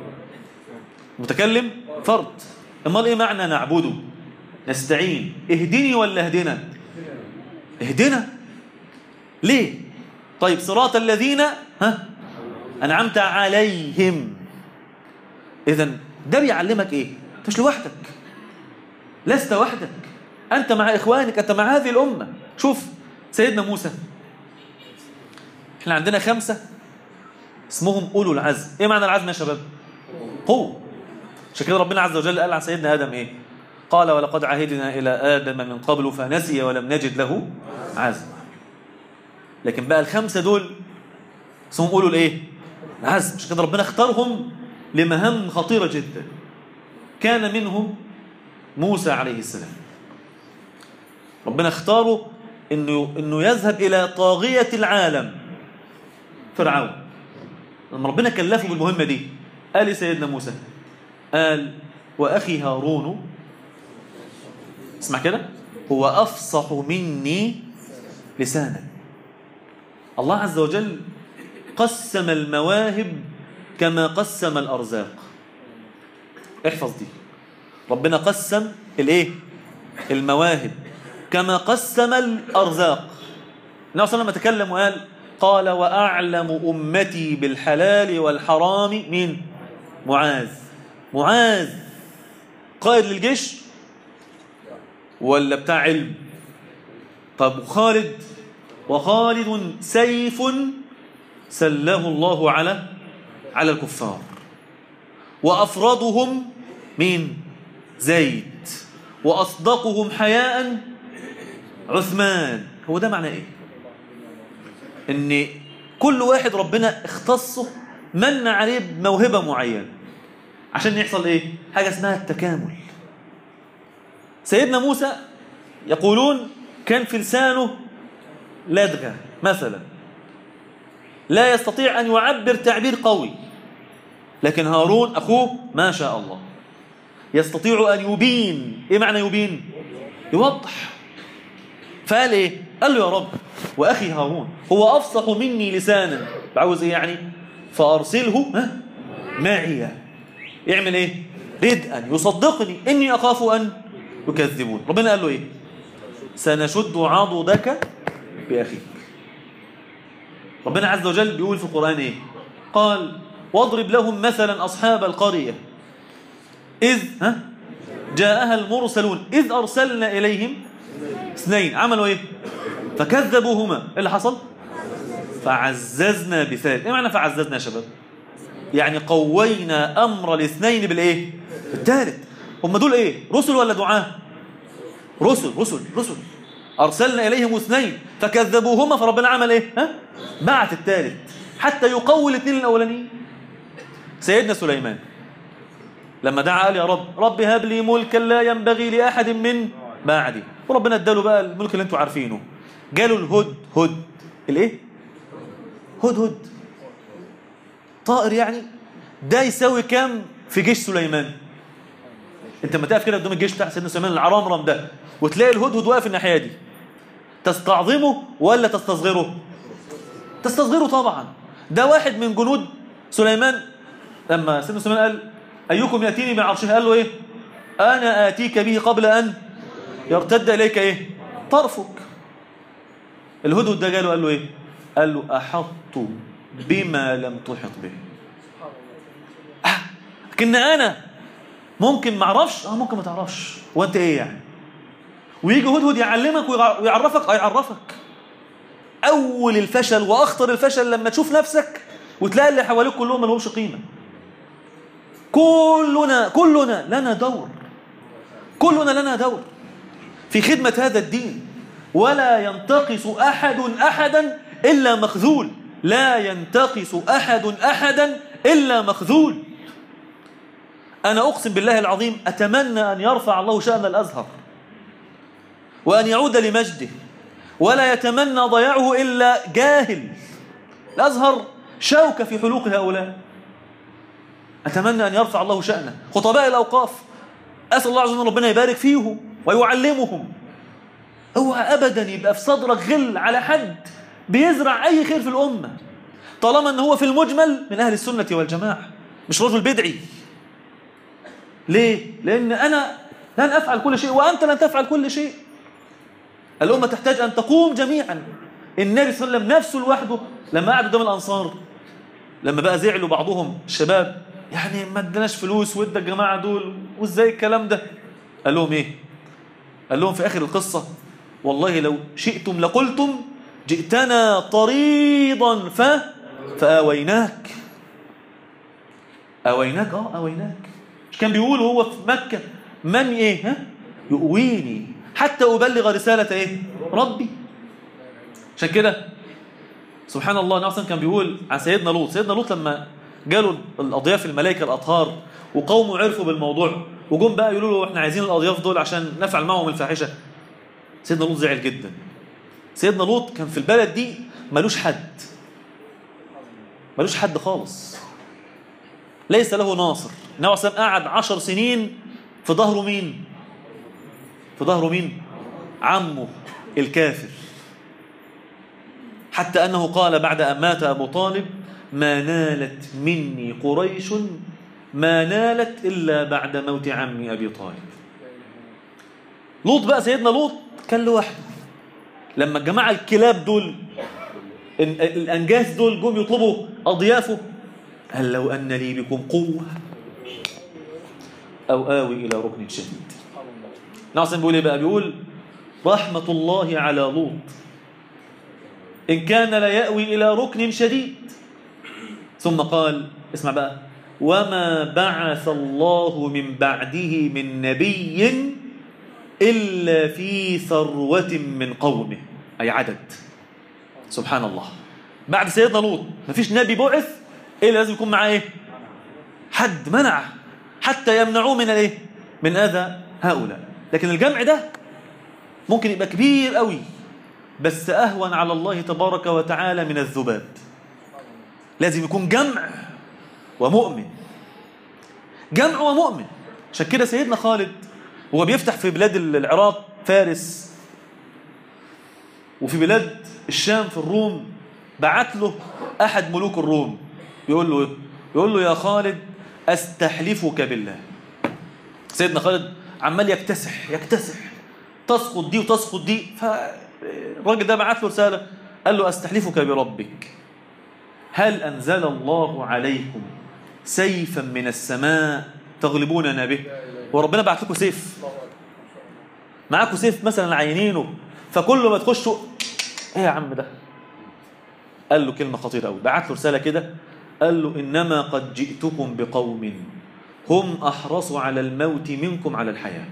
متكلم فرد. أمال إيه معنى نعبد؟ نستعين. اهدني ولا اهدنا؟ اهدنا. ليه؟ طيب صراط الذين ها أنعمت عليهم. إذن ده بيعلمك إيه؟ أنت مش لوحدك، لست وحدك، أنت مع إخوانك، أنت مع هذه الأمة. شوف سيدنا موسى، إحنا عندنا خمسة اسمهم أولو العزم. إيه معنى العزم يا شباب؟ قوة. عشان كده ربنا عز وجل قال عن سيدنا آدم إيه؟ قال ولقد عهدنا إلى آدم من قبل فنسي ولم نجد له عزم. لكن بقى الخمسة دول اسمهم أولو الإيه؟ العزم. عشان كده ربنا اختارهم لمهام خطيرة جدا. كان منهم موسى عليه السلام. ربنا اختاره إنه, إنه يذهب إلى طاغية العالم فرعون. لما ربنا كلفه بالمهمة دي قال لي سيدنا موسى، قال وأخي هارون، اسمع كده، هو أفصح مني لسانا. الله عز وجل قسم المواهب كما قسم الأرزاق. احفظ دي. ربنا قسم الايه؟ المواهب كما قسم الأرزاق. النبي صلى الله عليه وسلم تكلم وقال قال وأعلم أمتي بالحلال والحرام مين؟ معاذ. معاذ قائد للجيش ولا بتاع علم؟ طب خالد؟ وخالد سيف سله الله على على الكفار. وأفرضهم مين؟ زيد. وأصدقهم حياء عثمان. هو ده معنى إيه؟ إن كل واحد ربنا اختصه، من عليه بموهبة معينة عشان يحصل إيه؟ حاجة اسمها التكامل. سيدنا موسى يقولون كان في لسانه لدغة مثلا، لا يستطيع أن يعبر تعبير قوي، لكن هارون أخوه ما شاء الله يستطيع أن يبين. إيه معنى يبين؟ يوضح. فقال إيه؟ قال له يا رب وأخي هارون هو أفصح مني لسانا، بعوز إيه يعني؟ فأرسله ها معي يعمل إيه؟ ردءا يصدقني إني أخاف أن يكذبون. ربنا قال له إيه؟ سنشد عضدك بأخيك. ربنا عز وجل بيقول في القرآن إيه؟ قال واضرب لهم مثلا أصحاب القرية إذ ها جاءها المرسلون إذ أرسلنا إليهم اثنين عملوا إيه؟ فكذبوهما. إيه اللي حصل؟ فعززنا بثالث. إيه معنى فعززنا يا شباب؟ يعني قوينا أمر الاثنين بالإيه؟ بالثالث. هم دول إيه؟ رسل ولا دعاة؟ رسل رسل رسل. أرسلنا إليهم اثنين فكذبوهما، فربنا عمل إيه؟ ها؟ بعت الثالث حتى يقوي الاثنين الأولانيين. سيدنا سليمان لما دعا قال يا رب رب هب لي ملكا لا ينبغي لأحد من بعدي، وربنا اداله بقى الملك اللي انتوا عارفينه. جاله الهد هد الايه؟ هد هد طائر يعني. ده يساوي كام في جيش سليمان؟ انت لما تقف كده قدام الجيش بتاع سيدنا سليمان العرامرم ده وتلاقي الهدهد واقف الناحيه دي، تستعظمه ولا تستصغره؟ تستصغره طبعا. ده واحد من جنود سليمان. لما سيدنا سليمان قال ايكم ياتيني بعرشه، قال له ايه؟ انا اتيك به قبل ان يرتد اليك ايه؟ طرفك. الهدهد ده جاله قال له ايه؟ قال له احط بما لم تحط به. آه. لكن انا ممكن ما اعرفش، اه ممكن ما تعرفش، وانت ايه يعني؟ ويجي هدهد يعلمك ويعرفك، اه يعرفك. اول الفشل واخطر الفشل لما تشوف نفسك وتلاقي اللي حواليك كلهم ما لهمش قيمه. كلنا كلنا لنا دور، كلنا لنا دور في خدمه هذا الدين. ولا ينتقص احد احدا الا مخذول. لا ينتقص احد احدا الا مخذول. انا اقسم بالله العظيم اتمنى ان يرفع الله شأن الازهر وان يعود لمجده، ولا يتمنى ضياعه إلا جاهل. الأزهر شوكة في حلوق هؤلاء. أتمنى أن يرفع الله شأنه. خطباء الأوقاف أسأل الله عز وجل ربنا يبارك فيهم ويعلمهم. اوعى أبدا يبقى في صدرك غل على حد بيزرع أي خير في الأمة، طالما أنه هو في المجمل من أهل السنة والجماعة، مش رجل بدعي. ليه؟ لأن أنا لن أفعل كل شيء وأنت لن تفعل كل شيء. الأمة تحتاج أن تقوم جميعا. النبي صلى الله عليه وسلم نفسه لوحده لما قعد قدام الأنصار، لما بقى زعلوا بعضهم الشباب، يعني ما ادناش فلوس وادى الجماعة دول وازاي الكلام ده، قال لهم ايه؟ قال لهم في آخر القصة والله لو شئتم لقلتم جئتنا طريضا ف فآويناك. آويناك اه آويناك. مش كان بيقول هو في مكة من ايه ها يؤويني حتى أبلغ رسالة إيه؟ ربي. عشان كده سبحان الله ناصر كان بيقول عن سيدنا لوط. سيدنا لوط لما جالوا الأضياف الملائكة الأطهار وقوموا عرفوا بالموضوع وجم بقى يقولوا له احنا عايزين الأضياف دول عشان نفعل معهم الفاحشة، سيدنا لوط زعل جدا. سيدنا لوط كان في البلد دي ملوش حد، ملوش حد خالص، ليس له ناصر. النبي صلى الله عليه وسلم قعد عشر سنين في ظهره مين؟ في ظهره مين؟ عمه الكافر. حتى أنه قال بعد أن مات أبو طالب ما نالت مني قريش ما نالت إلا بعد موت عمي أبي طالب. لوط بقى سيدنا لوط كان لوحده. لما الجماعة الكلاب دول الأنجاس دول جم يطلبوا أضيافه، قال لو أن لي بكم قوة أو آوي إلى ركن شديد. ناصم بيقول إيه بقى؟ بيقول رحمة الله على لوط إن كان لا يأوي إلى ركن شديد. ثم قال اسمع بقى: وما بعث الله من بعده من نبي إلا في ثروة من قومه، أي عدد. سبحان الله، بعد سيدنا لوط مفيش نبي بعث إلا لازم يكون معاه إيه؟ حد منع حتى يمنعوه من الإيه؟ من أذى هؤلاء. لكن الجمع ده ممكن يبقى كبير قوي، بس أهون على الله تبارك وتعالى من الذباب. لازم يكون جمع ومؤمن، جمع ومؤمن. عشان كده سيدنا خالد وهو بيفتح في بلاد العراق فارس، وفي بلاد الشام في الروم، بعت له أحد ملوك الروم بيقول له يقول له يا خالد أستحلفك بالله. سيدنا خالد عمال يكتسح يكتسح، تسقط دي وتسقط دي. فالراجل ده بعت له رسالة قال له أستحلفك بربك هل أنزل الله عليكم سيفا من السماء تغلبوننا به؟ وربنا بعت لكم سيف، معاكم سيف مثلا عينينه، فكل ما تخشوا ايه يا عم ده؟ قال له كلمة خطيرة قوي، بعت له رسالة كده قال له إنما قد جئتكم بقوم هم أحرص على الموت منكم على الحياة.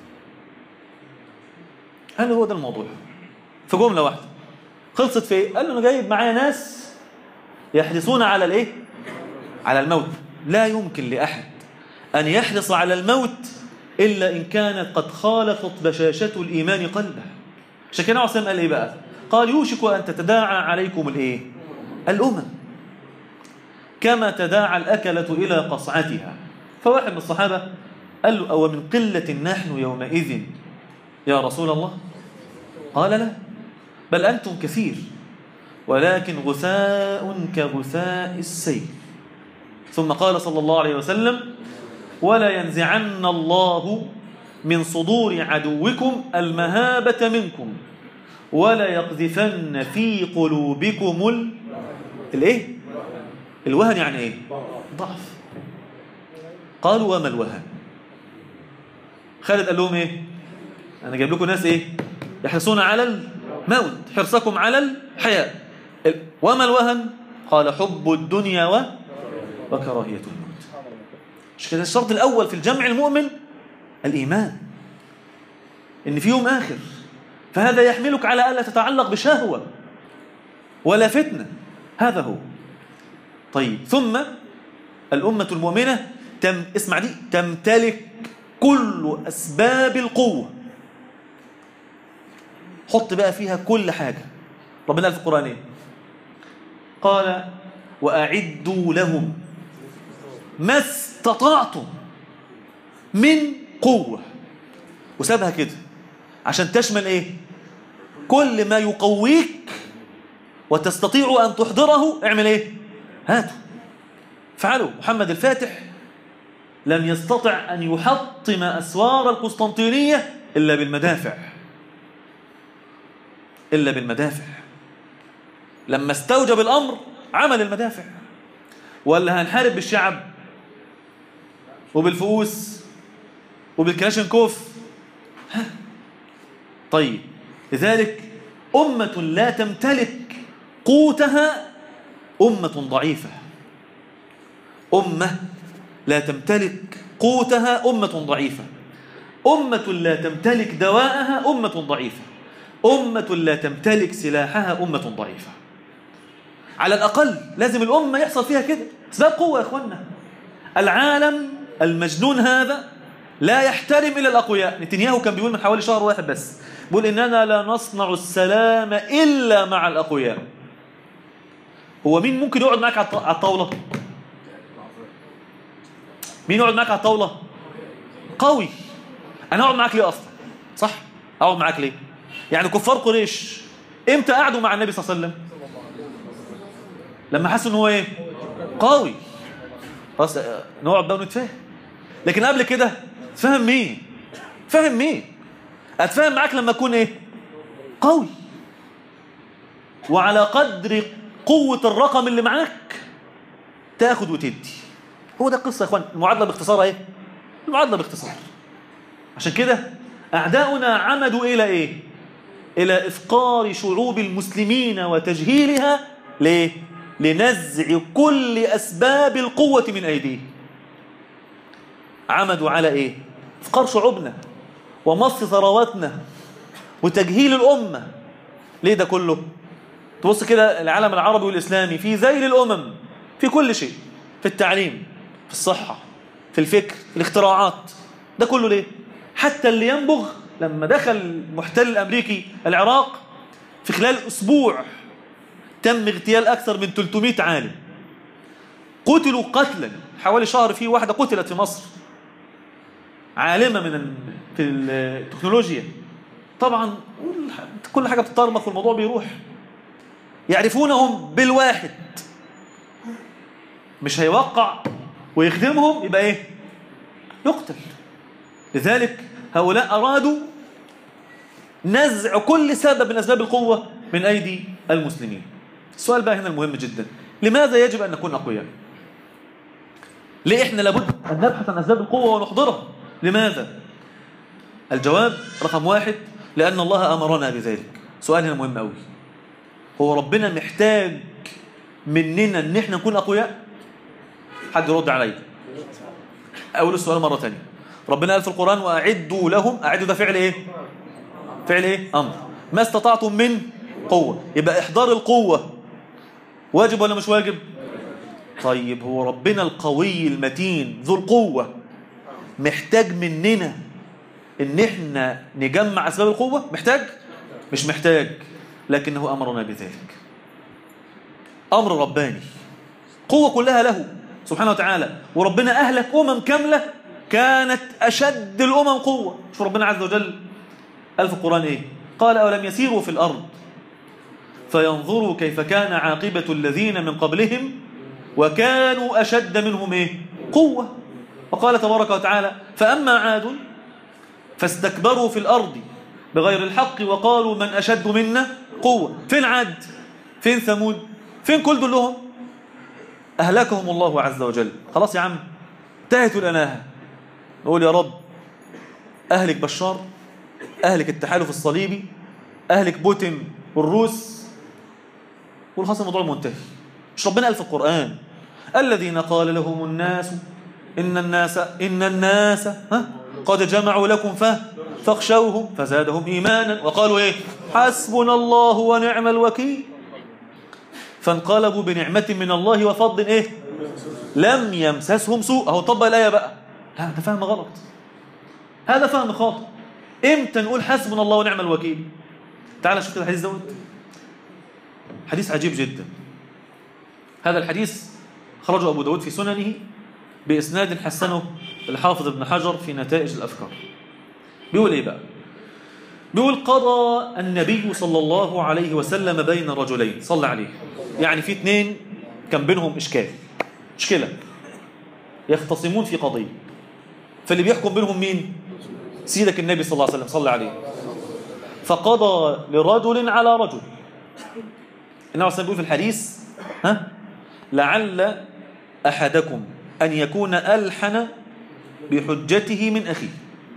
قال له هو ده الموضوع في جملة واحدة خلصت في ايه؟ قال له أنا جايب معايا ناس يحرصون على الايه؟ على الموت. لا يمكن لأحد أن يحرص على الموت إلا إن كانت قد خالطت بشاشة الإيمان قلبه. عشان كده عاصم قال إيه بقى؟ قال يوشك أن تتداعى عليكم الإيه؟ الأمم كما تداعى الأكلة إلى قصعتها. فواحد من الصحابة قال له أو من قلة نحن يومئذ يا رسول الله؟ قال لا، بل أنتم كثير ولكن غثاء كغثاء السيل. ثم قال صلى الله عليه وسلم ولا ينزعن الله من صدور عدوكم المهابة منكم ولا يقذفن في قلوبكم ال... الايه؟ الوهن. يعني ايه؟ ضعف. قالوا وما الوهن؟ خالد قال لهم ايه؟ انا جايب لكم ناس ايه؟ يحرصون على الموت، حرصكم على الحياة. وما الوهن؟ قال حب الدنيا و... وكراهية الموت. مش كده الشرط الأول في الجمع المؤمن؟ الإيمان إن في يوم آخر، فهذا يحملك على ألا تتعلق بشهوة ولا فتنة. هذا هو. طيب ثم الأمة المؤمنة تم اسمع دي تمتلك كل أسباب القوة. حط بقى فيها كل حاجة. ربنا قال في القرآن إيه؟ قال وأعدوا لهم ما استطعتم من قوة، وسابها كده عشان تشمل ايه؟ كل ما يقويك وتستطيع أن تحضره اعمل ايه؟ هاتوا فعلوا. محمد الفاتح لم يستطع أن يحطم أسوار القسطنطينية إلا بالمدافع، إلا بالمدافع. لما استوجب الأمر عمل المدافع. ولا هنحارب بالشعب وبالفؤوس وبالكلاشنكوف؟ ها. طيب لذلك أمة لا تمتلك قوتها أمة ضعيفة. أمة لا تمتلك قوتها أمة ضعيفة. أمة لا تمتلك دواءها أمة ضعيفة. أمة لا تمتلك سلاحها أمة ضعيفة. على الأقل لازم الأمة يحصل فيها كده أسباب قوة يا إخوانا. العالم المجنون هذا لا يحترم إلا الأقوياء. نتنياهو كان بيقول من حوالي شهر واحد بس، بيقول إننا لا نصنع السلام إلا مع الأقوياء. هو مين ممكن يقعد معك على الطاولة؟ مين يقعد معك على الطاولة؟ قوي. أنا أقعد معك ليه أصلا؟ صح؟ أقعد معك ليه؟ يعني كفار قريش إمتى قعدوا مع النبي صلى الله عليه وسلم؟ لما حسوا إن هو إيه؟ قوي. خلاص نقعد بقى ونتفاهم. لكن قبل كده فهم مين؟ فهم مين؟ اتفاهم معاك لما اكون ايه؟ قوي. وعلى قدر قوة الرقم اللي معاك تاخد وتدي. هو ده القصة يا اخوان. المعادلة باختصار ايه؟ المعادلة باختصار. عشان كده اعداؤنا عمدوا الى ايه؟ الى افقار شعوب المسلمين وتجهيلها. ليه؟ لنزع كل اسباب القوة من ايديه. عمدوا على ايه؟ افقار شعوبنا ومص ثرواتنا وتجهيل الامة. ليه ده كله؟ تبص كده العالم العربي والاسلامي في ذيل الامم في كل شيء، في التعليم، في الصحة، في الفكر، في الاختراعات. ده كله ليه؟ حتى اللي ينبغ لما دخل المحتل الامريكي العراق في خلال اسبوع تم اغتيال اكثر من ثلاثمائة عالم. قتلوا قتلا. حوالي شهر فيه واحدة قتلت في مصر، عالمة من في التكنولوجيا. طبعا كل حاجة بتطرمخ والموضوع بيروح. يعرفونهم بالواحد، مش هيوقع ويخدمهم يبقى ايه؟ يقتل. لذلك هؤلاء أرادوا نزع كل سبب من أسباب القوة من أيدي المسلمين. السؤال بقى هنا المهم جدا، لماذا يجب أن نكون أقوياء؟ ليه إحنا لابد أن نبحث عن أسباب القوة ونحضرها؟ لماذا؟ الجواب رقم واحد، لأن الله أمرنا بذلك. سؤال هنا مهم أوي، هو ربنا محتاج مننا أن إحنا نكون أقوياء؟ حد يرد عليا. أقول السؤال مرة تانية. ربنا قال في القرآن وأعدوا لهم. أعدوا ده فعل إيه؟ فعل إيه؟ أمر. ما استطعتم من قوة. يبقى إحضار القوة واجب ولا مش واجب؟ طيب هو ربنا القوي المتين ذو القوة محتاج مننا إن إحنا نجمع أسباب القوة؟ محتاج؟ مش محتاج، لكنه أمرنا بذلك. أمر رباني، قوة كلها له سبحانه وتعالى. وربنا أهلك أمم كاملة كانت أشد الأمم قوة. شو ربنا عز وجل قال في القرآن إيه؟ قال أولم يسيروا في الأرض فينظروا كيف كان عاقبة الذين من قبلهم وكانوا أشد منهم إيه؟ قوة. وقال تبارك وتعالى فأما عاد فاستكبروا في الأرض بغير الحق وقالوا من أشد منا قوة. فين عاد؟ فين ثمود؟ فين كل دولهم؟ أهلكهم الله عز وجل. خلاص يا عم، انتهت الأناهة. نقول يا رب أهلك بشار، أهلك التحالف الصليبي، أهلك بوتين والروس، والخاصة الموضوع منتهي. مش ربنا قال في القرآن الذين قال لهم الناس إن الناس إن الناس ها قد جمعوا لكم فاخشوهم فزادهم إيمانا وقالوا إيه؟ حسبنا الله ونعم الوكيل. فانقلبوا بنعمة من الله وفضل إيه؟ لم يمسسهم سوء. أهو طبق الآية بقى. لا ده فهم غلط، هذا فهم خاطئ. إمتى نقول حسبنا الله ونعم الوكيل؟ تعال شوف الحديث دوت، حديث عجيب جدا. هذا الحديث خرجه أبو داود في سننه بإسناد حسنه الحافظ ابن حجر في نتائج الأفكار. بيقول إيه بقى؟ بيقول قضى النبي صلى الله عليه وسلم بين رجلين. صلى عليه. يعني في اثنين كان بينهم إشكال، مشكلة، يختصمون في قضية. فاللي بيحكم بينهم مين؟ سيدك النبي صلى الله عليه وسلم. صلى عليه. فقضى لرجل على رجل. النبي صلى الله عليه وسلم بيقول في الحديث ها لعل أحدكم أن يكون ألحن بحجته من أخيه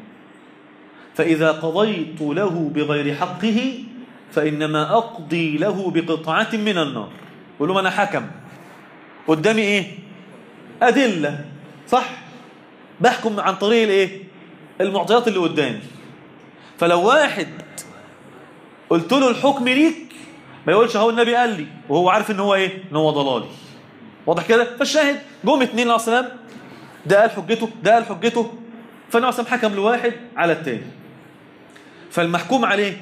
فإذا قضيت له بغير حقه فإنما أقضي له بقطعة من النار. يقول له أنا حكم قدامي إيه؟ أدلة، صح؟ بحكم عن طريق الإيه؟ المعطيات اللي قدامي. فلو واحد قلت له الحكم ليك ما يقولش هو النبي قال لي وهو عارف إن هو إيه؟ إن هو ضلالي. واضح كده؟ فالشاهد جم اتنين عليه السلام، ده قال حجته ده قال حجته، فالنبي عليه السلام حكم لواحد على التاني. فالمحكوم عليه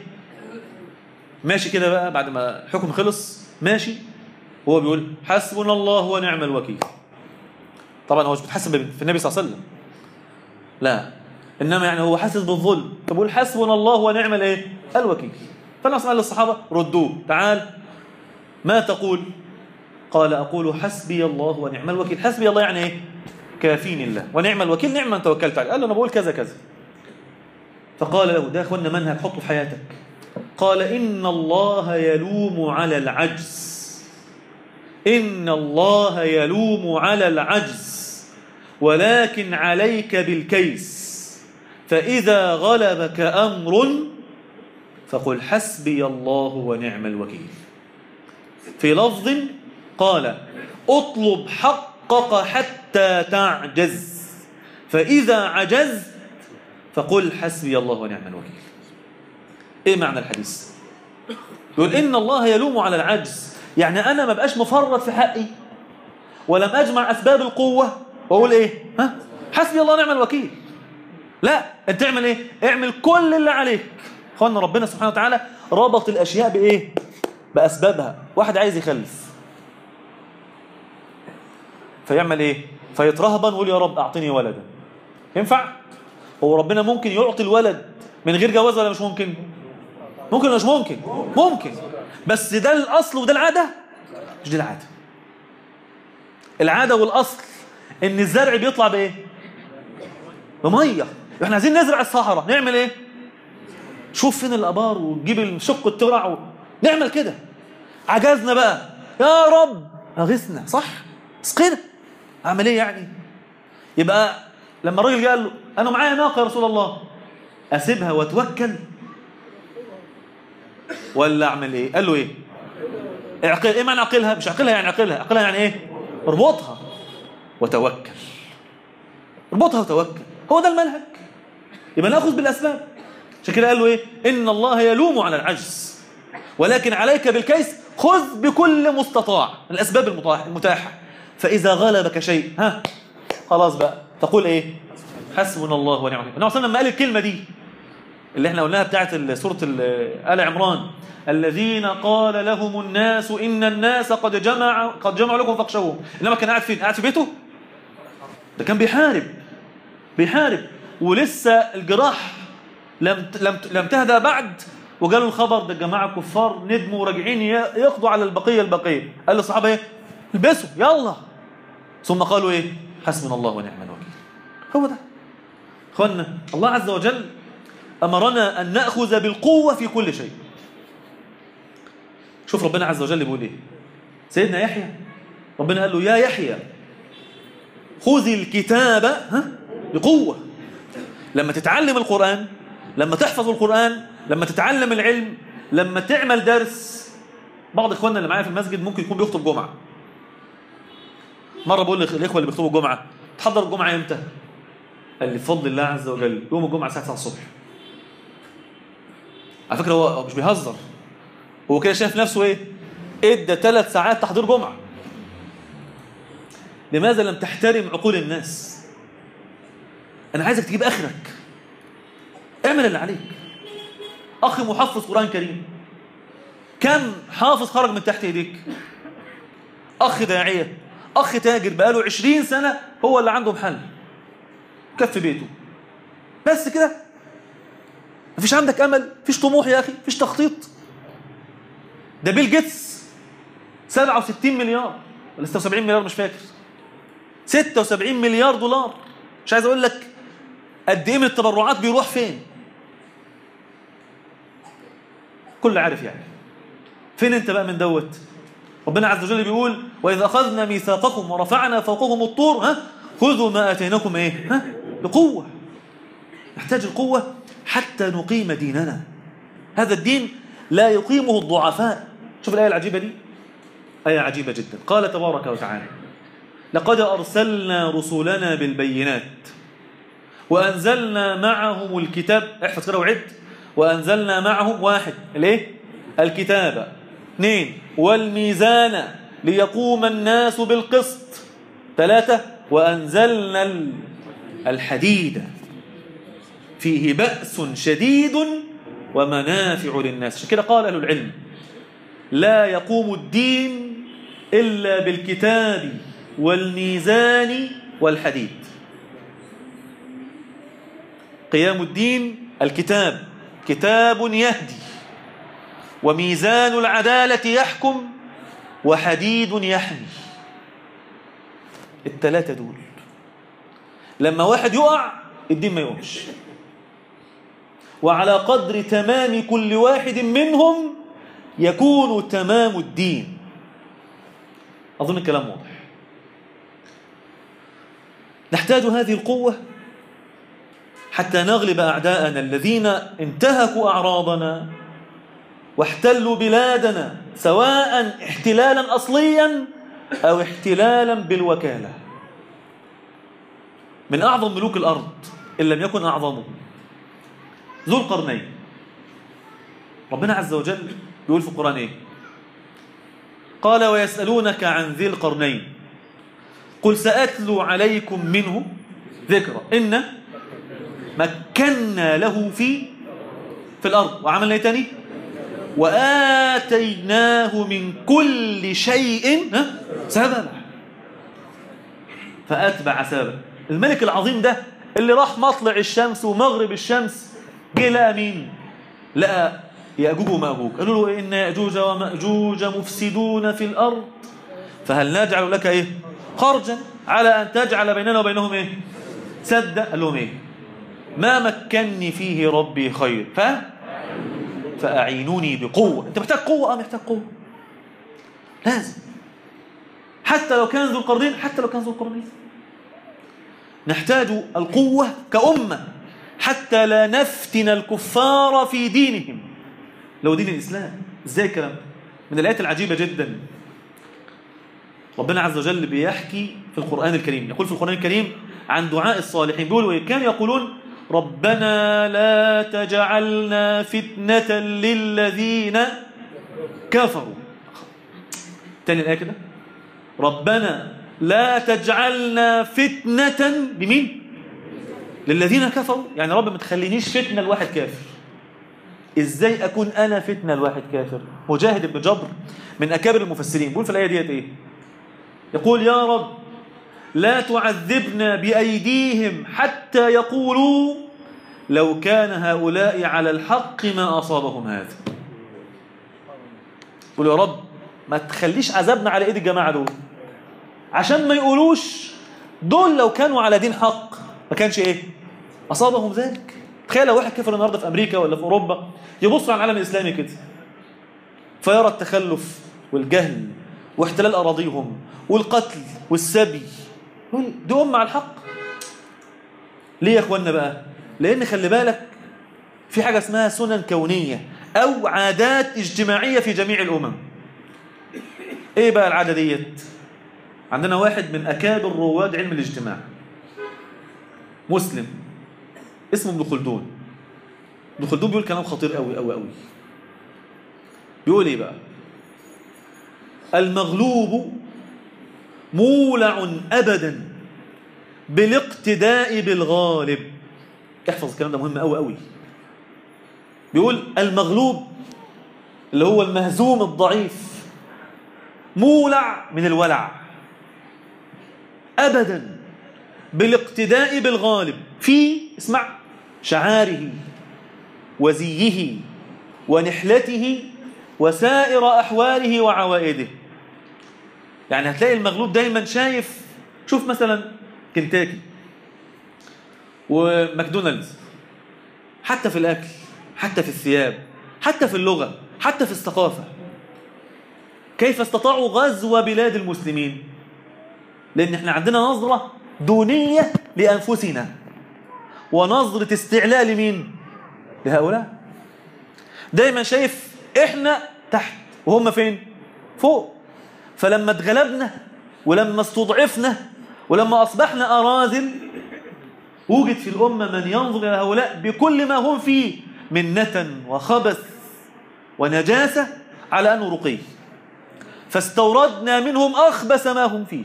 ماشي كده بقى بعد ما الحكم خلص ماشي هو بيقول حسبنا الله ونعم الوكيل. طبعا هو مش بيتحسب في النبي صلى الله عليه وسلم، لا، انما يعني هو حاسس بالظلم فبيقول حسبنا الله ونعم الايه؟ الوكيل. فالنبي قال للصحابه ردوه، تعال ما تقول؟ قال اقول حسبي الله ونعم الوكيل. حسبي الله يعني ايه؟ كافيني الله، ونعم الوكيل نعم من توكلت عليه. قال له انا بقول كذا كذا. فقال له، ده يا اخوانا منهج حطه في حياتك، قال إن الله يلوم على العجز، إن الله يلوم على العجز ولكن عليك بالكيس، فإذا غلبك أمر فقل حسبي الله ونعم الوكيل. في لفظ قال اطلب حقك حتى تعجز، فإذا عجزت فقل حسبي الله ونعم الوكيل. إيه معنى الحديث؟ يقول إن الله يلوم على العجز، يعني أنا ما بقاش مفرط في حقي ولم أجمع أسباب القوة وأقول إيه؟ ها؟ حسبي الله ونعم الوكيل. لا، أنت تعمل إيه؟ اعمل كل اللي عليك. أخوانا ربنا سبحانه وتعالى ربط الأشياء بإيه؟ بأسبابها. واحد عايز يخلف فيعمل إيه؟ فيترهبن ويقول يا رب أعطني ولدا. ينفع؟ هو ربنا ممكن يعطي الولد من غير جواز ولا مش ممكن؟ ممكن ولا مش ممكن؟ ممكن، بس ده الأصل وده العادة؟ مش دي العادة. العادة والأصل إن الزرع بيطلع بإيه؟ بمية. إحنا عايزين نزرع الصحراء، نعمل إيه؟ شوف فين الأبار وتجيب الشق الترع و... نعمل كده. عجزنا بقى، يا رب أغثنا، صح؟ اسقنا. أعمل إيه يعني؟ يبقى لما الراجل قال له أنا معايا ناقة يا رسول الله، أسيبها وأتوكل ولا أعمل إيه؟ قال له إيه؟ اعقل. إيه معنى عقلها؟ مش عقلها يعني عقلها، عقلها يعني إيه؟ اربطها وتوكل. اربطها وتوكل، هو ده المنهج. يبقى نأخذ بالأسباب. عشان كده قال له إيه؟ إن الله يلوم على العجز ولكن عليك بالكيس، خذ بكل مستطاع من الأسباب المتاحة، فإذا غلبك شيء ها خلاص بقى تقول إيه؟ حسبنا الله ونعم الوكيل. النبي صلى الله عليه وسلم لما قال الكلمة دي اللي احنا قلناها بتاعت سورة آل عمران، الذين قال لهم الناس إن الناس قد جمع قد جمعوا لكم فاخشوهم، إنما كان قاعد فين؟ قاعد في بيته؟ ده كان بيحارب بيحارب ولسه الجراح لم لم لم تهدأ بعد، وقالوا الخبر ده الجماعة كفار ندموا وراجعين يقضوا على البقية البقية. قال للصحابة إيه؟ البسوا يلا. ثم قالوا إيه؟ حسبنا الله ونعم الوكيل. هو ده اخوانا. الله عز وجل أمرنا أن نأخذ بالقوة في كل شيء. شوف ربنا عز وجل بيقول إيه؟ سيدنا يحيى ربنا قال له يا يحيى خذ الكتاب ها بقوة. لما تتعلم القرآن، لما تحفظ القرآن، لما تتعلم العلم، لما تعمل درس. بعض إخواننا اللي معايا في المسجد ممكن يكون بيخطب جمعة. مرة بقول للإخوة اللي بيخطبوا الجمعة تحضر الجمعة إمتى؟ قال لي بفضل الله عز وجل يوم الجمعة الساعة تسعة الصبح. على فكرة هو مش بيهزر، هو كده شايف نفسه إيه؟ إدى ثلاث ساعات تحضير جمعة. لماذا لم تحترم عقول الناس؟ أنا عايزك تجيب آخرك، اعمل اللي عليك. أخي محفظ قرآن كريم، كم حافظ خرج من تحت إيديك؟ أخ داعية، أخ تاجر بقاله عشرين سنة هو اللي عنده محل كف بيته، بس كده. مفيش عندك أمل؟ مفيش طموح يا أخي؟ مفيش تخطيط؟ ده بيل جيتس سبعة وستين مليار ولا ستة وسبعين مليار مش فاكر، ستة وسبعين مليار دولار. مش عايز أقول لك قد إيه من التبرعات بيروح فين. كل عارف يعني. فين أنت بقى من دوت؟ ربنا عز وجل بيقول وإذا أخذنا ميثاقكم ورفعنا فوقهم الطور ها خذوا ما آتيناكم إيه؟ ها بقوة. نحتاج القوة حتى نقيم ديننا. هذا الدين لا يقيمه الضعفاء. شوف الآية العجيبة دي، آية عجيبة جدا. قال تبارك وتعالى لقد أرسلنا رسلنا بالبينات وأنزلنا معهم الكتاب. احفظ كده وعد. وأنزلنا معهم واحد الايه؟ الكتاب. اثنين والميزان ليقوم الناس بالقسط. ثلاثة وأنزلنا الحديد فيه بأس شديد ومنافع للناس. عشان كده قال أهل العلم لا يقوم الدين إلا بالكتاب والميزان والحديد. قيام الدين الكتاب، كتاب يهدي، وميزان العدالة يحكم، وحديد يحمي. الثلاثة دول لما واحد يقع الدين ما يقومش، وعلى قدر تمام كل واحد منهم يكون تمام الدين. أظن الكلام واضح. نحتاج هذه القوة حتى نغلب أعداءنا الذين انتهكوا أعراضنا واحتلوا بلادنا، سواء احتلالا أصليا أو احتلالا بالوكالة. من أعظم ملوك الأرض إن لم يكن أعظمه ذو القرنين. ربنا عز وجل يقول في القرآن إيه؟ قال ويسألونك عن ذي القرنين قل سأتلو عليكم منه ذكرى إن مكنا له في في الأرض وعملنا إيه تاني؟ وآتيناه من كل شيء سببا فأتبع سببا. الملك العظيم ده اللي راح مطلع الشمس ومغرب الشمس جه لقى مين؟ لقى يأجوج ومأجوج. قالوا له إن يأجوج ومأجوج مفسدون في الأرض فهل نجعل لك إيه؟ خرجا على أن تجعل بيننا وبينهم إيه؟ سدا. قال لهم إيه؟ ما مكنني فيه ربي خير ف فأعينوني بقوة. أنت محتاج قوة؟ أه محتاج قوة لازم، حتى لو كان ذو القرنين، حتى لو كان ذو القرنين نحتاج القوة كأمة حتى لا نفتن الكفار في دينهم. لو دين الإسلام إزاي الكلام؟ من الآيات العجيبة جدا ربنا عز وجل بيحكي في القرآن الكريم، يقول في القرآن الكريم عن دعاء الصالحين، بيقولوا كانوا يقولون ربنا لا تجعلنا فتنة للذين كفروا. تاني الآية كده، ربنا لا تجعلنا فتنة لمين؟ للذين كفروا. يعني رب ما تخلينيش فتنة لواحد كافر. ازاي اكون انا فتنة لواحد كافر؟ مجاهد بن جبر من اكابر المفسرين بيقول في الآية ديت ايه؟ يقول يا رب لا تعذبنا بأيديهم حتى يقولوا لو كان هؤلاء على الحق ما أصابهم هذا. يقول يا رب ما تخليش عذابنا على ايد الجماعة دول، عشان ما يقولوش دول لو كانوا على دين حق ما كانش ايه أصابهم ذلك. تخيل لو واحد كفر النهارده في أمريكا ولا في أوروبا يبص على العالم الإسلامي كده فيرى التخلف والجهل واحتلال أراضيهم والقتل والسبي، دي أمة على الحق. ليه يا أخوانا بقى؟ لأن خلي بالك في حاجة اسمها سنن كونية أو عادات اجتماعية في جميع الأمم. إيه بقى العادة ديت؟ عندنا واحد من أكابر رواد علم الاجتماع مسلم اسمه ابن خلدون. ابن خلدون بيقول كلام خطير قوي قوي قوي. بيقول إيه بقى؟ المغلوب مولع أبدا بالاقتداء بالغالب. احفظ الكلام ده مهم قوي قوي. بيقول المغلوب اللي هو المهزوم الضعيف مولع من الولع أبدا بالاقتداء بالغالب في اسمع شعاره وزيه ونحلته وسائر أحواله وعوائده. يعني هتلاقي المغلوب دايما شايف، شوف مثلا كنتاكي وماكدونالدز، حتى في الأكل حتى في الثياب حتى في اللغة حتى في الثقافة، كيف استطاعوا غزو بلاد المسلمين؟ لأن احنا عندنا نظرة دونية لأنفسنا ونظرة استعلاء لمين؟ لهؤلاء. دايما شايف احنا تحت وهم فين؟ فوق. فلما اتغلبنا ولما استضعفنا ولما أصبحنا أراذل وجد في الأمة من ينظر إلى هؤلاء بكل ما هم فيه من نتن وخبث ونجاسة على أنه رقي، فاستوردنا منهم أخبث ما هم فيه.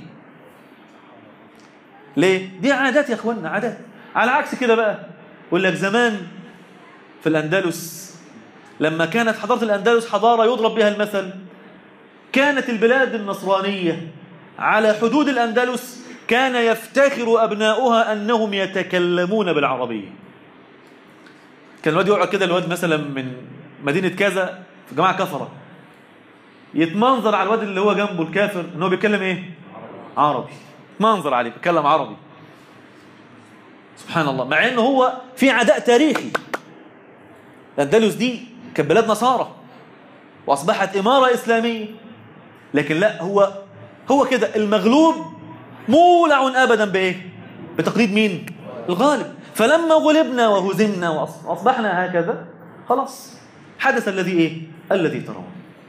ليه؟ دي عادات يا أخوانا، عادات. على عكس كده بقى يقول لك زمان في الأندلس لما كانت حضارة الأندلس حضارة يضرب بها المثل، كانت البلاد النصرانية على حدود الأندلس كان يفتخر أبناؤها أنهم يتكلمون بالعربية. كان الواد يقعد كده، الواد مثلا من مدينة كذا في جماعة كفرة، يتمنظر على الواد اللي هو جنبه الكافر أنه بيتكلم إيه؟ عربي. منظر عليه بيتكلم عربي. سبحان الله. مع أنه هو في عداء تاريخي الأندلس دي كانت بلاد نصارى وأصبحت إمارة إسلامية، لكن لا، هو هو كده المغلوب مولع أبدا بإيه؟ بتقليد مين؟ الغالب. فلما غلبنا وهزمنا وأصبحنا هكذا خلاص حدث الذي إيه؟ الذي ترون.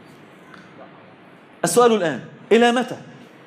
السؤال الآن، إلى متى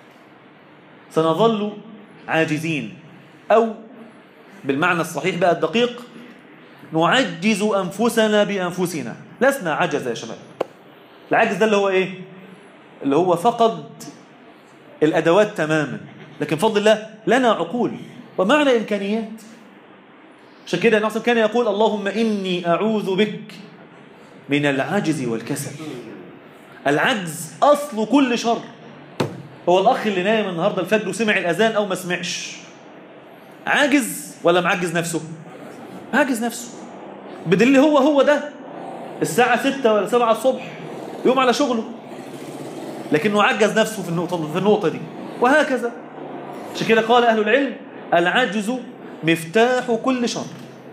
سنظل عاجزين، أو بالمعنى الصحيح بقى الدقيق نعجز أنفسنا بأنفسنا؟ لسنا عجز يا شباب. العجز ده اللي هو إيه؟ اللي هو فقد الأدوات تماما، لكن بفضل الله لنا عقول ومعنى إمكانيات. عشان كده الناس كان يقول اللهم إني أعوذ بك من العجز والكسل. العجز أصل كل شر. هو الأخ اللي نايم النهاردة الفجر وسمع الأذان أو ما سمعش، عاجز ولا معجز نفسه؟ معجز نفسه، بدليل هو هو ده الساعة ستة ولا سبعة الصبح يوم على شغله، لكنه عجز نفسه في النقطة, في النقطة دي، وهكذا. عشان كده قال أهل العلم العجز مفتاح كل شر.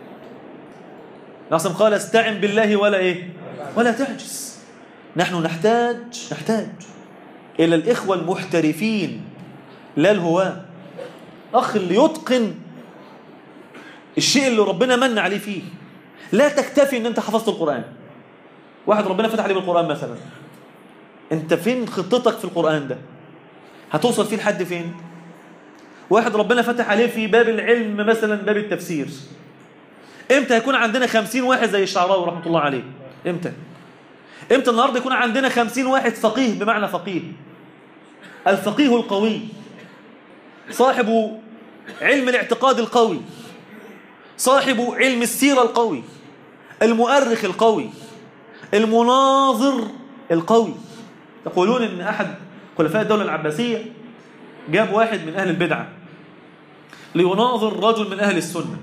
نعم قال استعن بالله ولا إيه؟ ولا تعجز. نحن نحتاج نحتاج إلى الإخوة المحترفين لا الهواة. أخ اللي يتقن الشيء اللي ربنا من عليه فيه. لا تكتفي ان انت حفظت القرآن. واحد ربنا فتح عليه بالقرآن مثلا، انت فين خطتك في القرآن ده؟ هتوصل فيه لحد فين؟ واحد ربنا فتح عليه في باب العلم مثلا باب التفسير، امتى هيكون عندنا خمسين واحد زي الشعراوي رحمة الله عليه؟ امتى؟ امتى النهارده يكون عندنا خمسين واحد فقيه بمعنى فقيه؟ الفقيه القوي، صاحب علم الاعتقاد القوي، صاحب علم السيرة القوي، المؤرخ القوي، المناظر القوي. يقولون ان احد خلفاء الدولة العباسية جاب واحد من اهل البدعة ليناظر رجل من اهل السنة،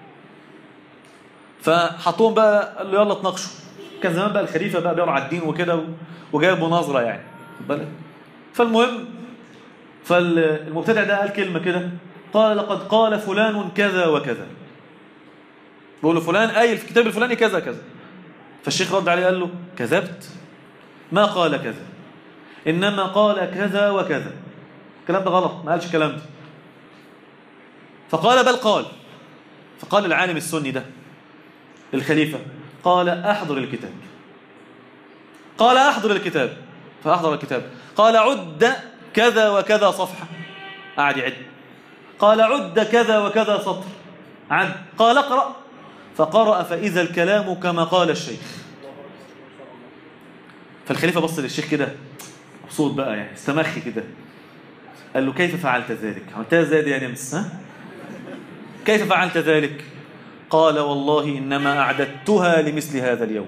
فحطوهم بقى قال له يلا اتناقشوا. كان زمان بقى الخليفة بقى بيرعى الدين وكده وجايب مناظرة يعني. فالمهم فالمبتدع ده قال كلمة كده، قال لقد قال فلان كذا وكذا. بيقول له فلان قايل في الكتاب الفلاني كذا كذا. فالشيخ رد عليه قال له كذبت، ما قال كذا، إنما قال كذا وكذا. الكلام ده غلط، ما قالش الكلام ده. فقال بل قال. فقال العالم السني ده الخليفة قال أحضر الكتاب. قال أحضر الكتاب. فأحضر الكتاب. قال عد كذا وكذا صفحة. قعد يعد. قال عد كذا وكذا سطر. عد. قال اقرأ. فقرأ فإذا الكلام كما قال الشيخ. فالخليفة بص للشيخ كده مبسوط بقى يعني استمخي كده، قال له كيف فعلت ذلك؟ عملتها ازاي دي يا نمس؟ ها؟ كيف فعلت ذلك؟ قال والله إنما أعددتها لمثل هذا اليوم.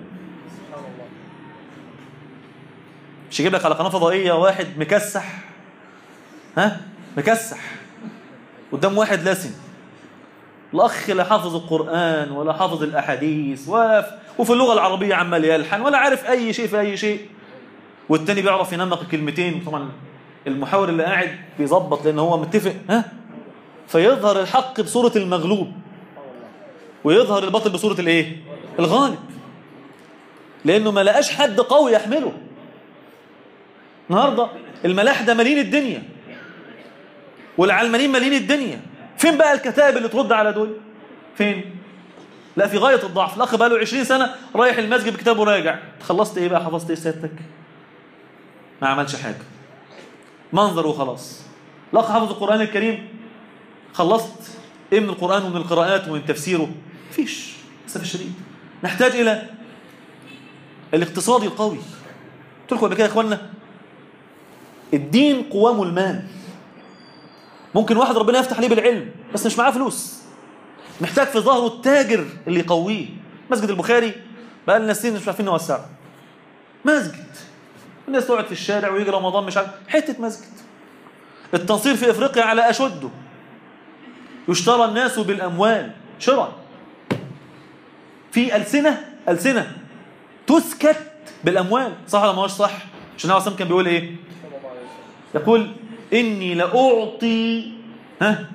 مش يجيب لك على قناة فضائية واحد مكسح، ها مكسح قدام واحد لسن، الأخ لا حافظ القرآن ولا حافظ الأحاديث وفي اللغة العربية عمال يلحن ولا عارف أي شيء في أي شيء، والتاني بيعرف ينمق كلمتين. طبعا المحاور اللي قاعد بيظبط لأن هو متفق، ها فيظهر الحق بصورة المغلوب ويظهر الباطل بصورة الايه؟ الغالب، لأنه ما لقاش حد قوي يحمله. النهارده الملاحدة مالين الدنيا والعلمانيين مالين الدنيا، فين بقى الكتاب اللي ترد على دول؟ فين؟ لا في غاية الضعف. الأخ بقى له عشرين سنة رايح المسجد بكتابه راجع، خلصت إيه بقى؟ حفظت إيه سيادتك؟ ما عملش حاجة، منظر وخلاص. الأخ حافظ القرآن الكريم، خلصت إيه من القرآن ومن القراءات ومن تفسيره؟ فيش. للأسف الشديد نحتاج إلى الاقتصاد القوي. قلت لكم قبل كده يا إخوانا الدين قوام المال. ممكن واحد ربنا يفتح عليه بالعلم بس مش معاه فلوس، محتاج في ظهره التاجر اللي يقويه. مسجد البخاري بقى لنا سنين مش عارفين نوسعه. مسجد الناس تقعد في الشارع ويجي رمضان مش عارف، حته مسجد. التنصير في افريقيا على اشده، يشترى الناس بالاموال شراء. في السنه السنه تسكت بالاموال، صح ولا مش صح؟ عشان النبي عليه كان بيقول ايه؟ يقول اني لاعطي ها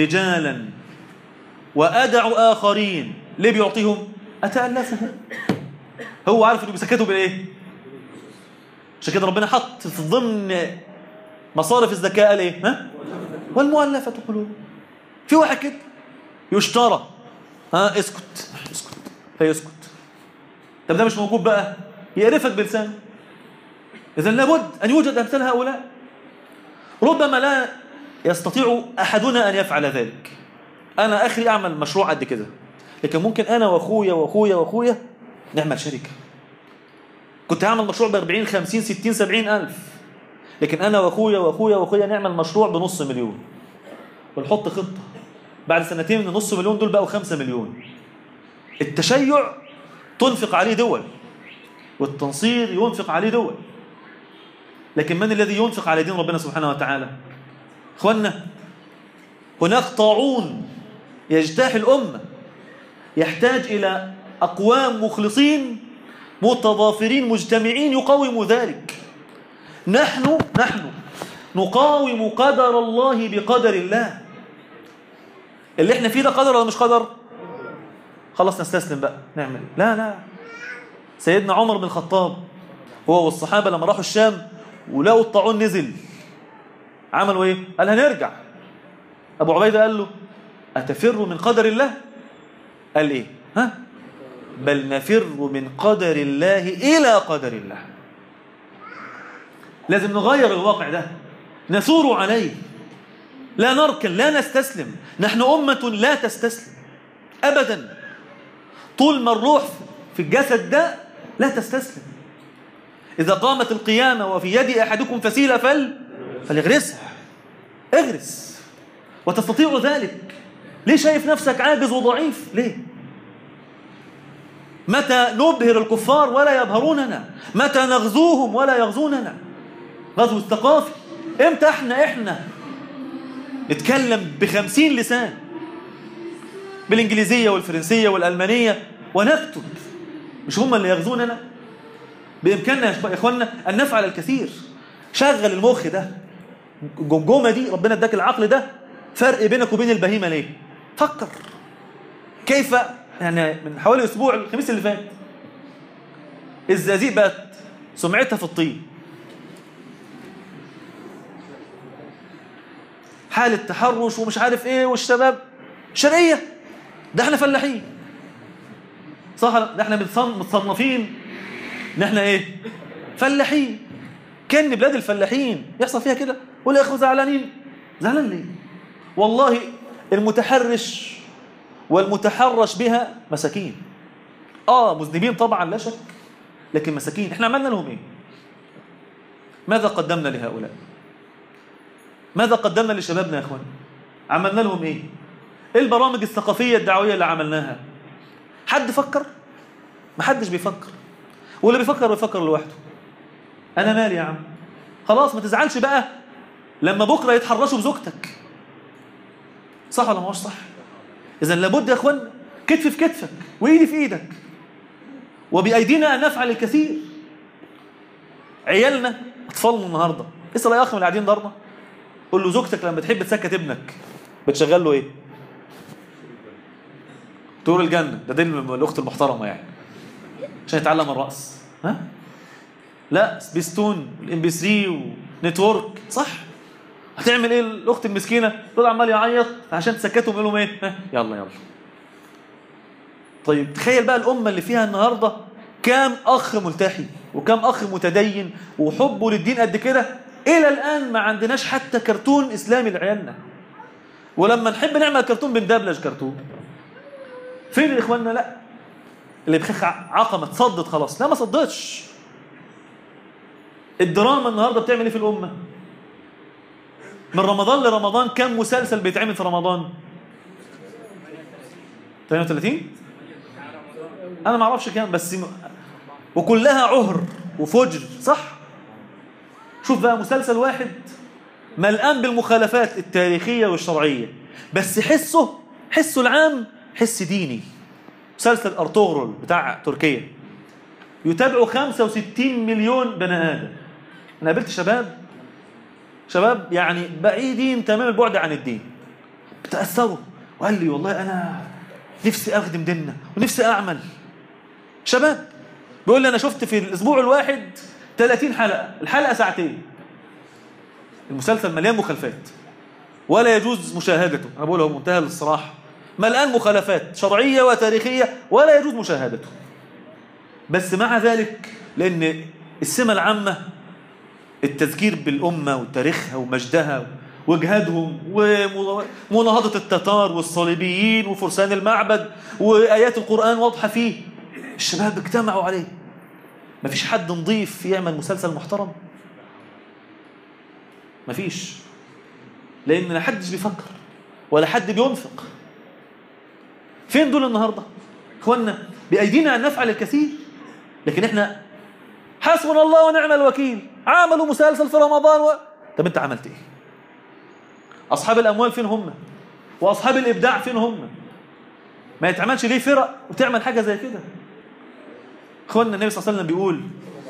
رجالا وادع اخرين. ليه بيعطيهم؟ اتالفهم. هو عارف انه بيسكته بالايه؟ عشان كده ربنا حط في ضمن مصارف الزكاه قال ايه؟ ها؟ والمؤلفه قلوبهم. في واحد كده يشترى، ها اسكت اسكت فيسكت. طب ده مش موجود بقى، يقرفك بلسانه. اذا لابد ان يوجد امثال هؤلاء. ربما لا يستطيع احدنا ان يفعل ذلك. انا اخري اعمل مشروع قد كده، لكن ممكن انا واخويا واخويا واخويا نعمل شركه. كنت هعمل مشروع ب أربعين خمسين ستين سبعين الف، لكن انا واخويا واخويا واخويا نعمل مشروع بنص مليون، ونحط خطه بعد سنتين من النص مليون دول بقوا خمسة مليون. التشيع تنفق عليه دول، والتنصير ينفق عليه دول، لكن من الذي ينفق على دين ربنا سبحانه وتعالى؟ اخوانا، هناك طاعون يجتاح الأمة يحتاج إلى أقوام مخلصين متضافرين مجتمعين يقاوموا ذلك. نحن نحن نقاوم قدر الله بقدر الله. اللي احنا فيه ده قدر ولا مش قدر؟ خلاص نستسلم بقى نعمل. لا لا، سيدنا عمر بن الخطاب هو والصحابة لما راحوا الشام ولقوا الطاعون نزل، عملوا ايه؟ قال هنرجع. ابو عبيدة قال له اتفر من قدر الله؟ قال ايه؟ ها؟ بل نفر من قدر الله الى قدر الله. لازم نغير الواقع ده، نثور عليه، لا نركن، لا نستسلم. نحن أمة لا تستسلم أبدا. طول ما الروح في الجسد ده لا تستسلم. إذا قامت القيامة وفي يد أحدكم فسيلة فل فليغرسها. اغرس وتستطيع ذلك. ليه شايف نفسك عاجز وضعيف؟ ليه؟ متى نبهر الكفار ولا يبهروننا؟ متى نغزوهم ولا يغزوننا؟ غزو الثقافي. امتى احنا احنا نتكلم بخمسين لسان، بالانجليزية والفرنسية والألمانية، ونكتب؟ مش هم اللي يغزوننا؟ بإمكاننا يا إخواننا أن نفعل الكثير. شغل المخ ده، الجمجمة دي، ربنا اداك العقل ده. فرق بينك وبين البهيمة ليه؟ فكر كيف. يعني من حوالي أسبوع الخميس اللي فات الزقازيق بقت سمعتها في الطين، حالة تحرش ومش عارف ايه، والشباب شرقية. ده احنا فلاحين صح؟ ده احنا متصنفين ان احنا ايه؟ فلاحين. كان بلاد الفلاحين يحصل فيها كده؟ ولا يا اخو زعلانين؟ زعلان ليه؟ والله المتحرش والمتحرش بها مساكين. اه مذنبين طبعا لا شك، لكن مساكين. احنا عملنا لهم ايه؟ ماذا قدمنا لهؤلاء؟ ماذا قدمنا لشبابنا يا اخوان؟ عملنا لهم ايه؟ ايه البرامج الثقافية الدعوية اللي عملناها؟ حد فكر؟ ما حدش بيفكر، واللي بيفكر بيفكر لوحده. انا مالي يا عم؟ خلاص ما تزعلش بقى لما بكره يتحرشوا بزوجتك. صح ولا ما هوش صح؟ اذا لابد يا اخوان كتف في كتفك وايدي في ايدك، وبايدينا ان نفعل الكثير. عيالنا اطفالنا النهارده، اسال يا اخ من اللي قاعدين دارنا، قول له زوجتك لما بتحب تسكت ابنك بتشغل له ايه؟ طول الجنه. ده دي الاخت المحترمه يعني، عشان يتعلم الرأس. ها؟ لا سبيستون والام بي ثلاثة ونتورك. صح؟ هتعمل ايه الاخت المسكينه؟ تقول عمال يعيط عشان تسكتهم، يقول لهم ايه؟ ها؟ يلا يلا. طيب تخيل بقى الامه اللي فيها النهارده كام اخ ملتحي وكام اخ متدين وحبه للدين قد كده، الى الان ما عندناش حتى كرتون اسلامي لعيالنا. ولما نحب نعمل كرتون بندبلج كرتون. فين يا اخواننا؟ لا، اللي بخخ عقمه صدت خلاص. لا ما صدتش. الدراما النهارده بتعمل ايه في الامه؟ من رمضان لرمضان كم مسلسل بيتعمل في رمضان؟ ثمانية وثلاثين؟ انا ما اعرفش كام، بس م... وكلها عهر وفجر. صح؟ شوف بقى مسلسل واحد ملآن بالمخالفات التاريخية والشرعية، بس حسه حسه العام حس ديني. مسلسل أرطغرل بتاع تركيا يتابعه خمسة وستين مليون بني آدم. أنا قابلت شباب شباب يعني بعيدين تمام البعد عن الدين، بتأثروا وقال لي والله أنا نفسي أخدم ديننا ونفسي أعمل. شباب بيقول لي أنا شفت في الأسبوع الواحد ثلاثين حلقة، الحلقة ساعتين. المسلسل مليان مخالفات ولا يجوز مشاهدته. أنا بقوله منتهى الصراحة، مليان مخالفات شرعية وتاريخية ولا يجوز مشاهدته. بس مع ذلك لأن السمة العامة التذكير بالأمة وتاريخها ومجدها وجهادهم ومناهضة التتار والصليبيين وفرسان المعبد وآيات القرآن واضحة فيه، الشباب اجتمعوا عليه. مفيش حد نضيف يعمل مسلسل محترم، مفيش، لأن لا حدش بيفكر ولا حد بينفق. فين دول النهاردة؟ اخوانا بأيدينا أن نفعل الكثير، لكن احنا حسبنا الله ونعم الوكيل. عملوا مسلسل في رمضان و... طب انت عملت ايه؟ اصحاب الاموال فين هم؟ واصحاب الابداع فين هم؟ ما يتعملش ليه فرق وتعمل حاجه زي كده؟ اخوانا النبي صلى الله عليه وسلم بيقول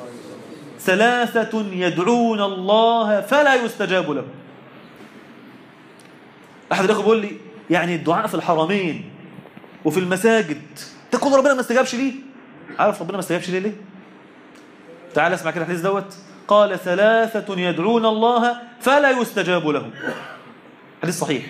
ثلاثه يدعون الله فلا يستجاب له. احد الاخوه بيقول لي يعني الدعاء في الحرمين وفي المساجد ده كل ربنا ما استجابش ليه؟ عارف ربنا ما استجابش ليه ليه؟ تعال اسمع كده الحديث دوت. قال ثلاثة يدعون الله فلا يستجاب لهم. حديث صحيح.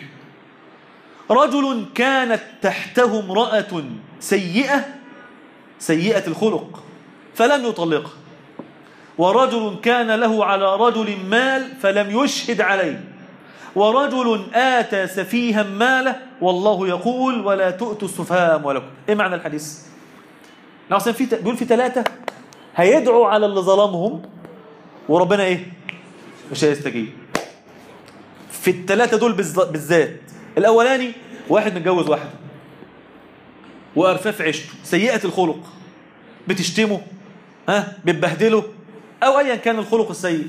رجل كانت تحته امرأة سيئة سيئة الخلق فلم يطلقها، ورجل كان له على رجل مال فلم يشهد عليه، ورجل آتى سفيها ماله والله يقول ولا تؤتوا السفهاء أموالكم. ايه معنى الحديث؟ نعم في بيقول في ثلاثة هيدعوا على اللي ظلمهم وربنا ايه؟ مش هيستجيب. في الثلاثة دول بالذات، الأولاني واحد متجوز واحدة وقرفاه في عيشته سيئة الخلق، بتشتمه، ها بتبهدله، أو أيا كان الخلق السيء،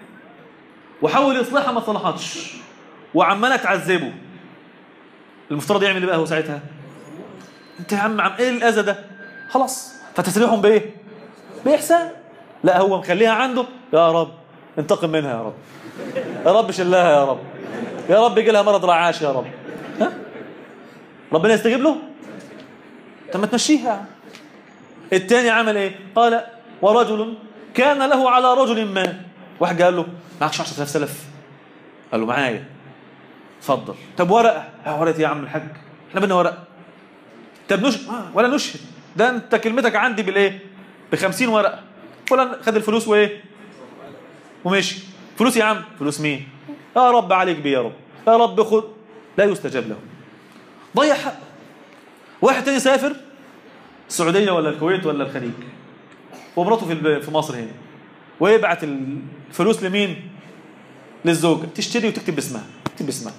وحاول يصلحها ما صلحتش وعمالة تعذبه. المفترض يعمل ايه بقى هو ساعتها؟ انت يا عم عم ايه الأذى ده؟ خلاص فتسريحهم بايه؟ بإحسان. لا هو مخليها عنده، يا رب انتقم منها يا رب، يا رب شلها يا رب، يا رب يجي لها مرض رعاش يا رب. ها؟ ربنا يستجيب له؟ طب ما تمشيها. الثاني عمل ايه؟ قال ورجل كان له على رجل ما، واحد قال له معكش عشرة آلاف سلف؟ قال له معايا. اتفضل. طب ورقه؟ اه ورقه يا عم الحاج احنا بدنا ورقه. طب نشهد؟ آه ولا نشهد، ده انت كلمتك عندي بالايه؟ بخمسين ورقه. ولا خد الفلوس وايه ومشي. فلوس يا عم. فلوس مين؟ يا رب عليك بيه يا رب، يا رب خد. لا يستجاب له، ضيع حق. واحد تاني سافر السعوديه ولا الكويت ولا الخليج ومراته في في مصر هنا، ويبعت الفلوس لمين؟ للزوجه تشتري وتكتب باسمها، تكتب باسمها.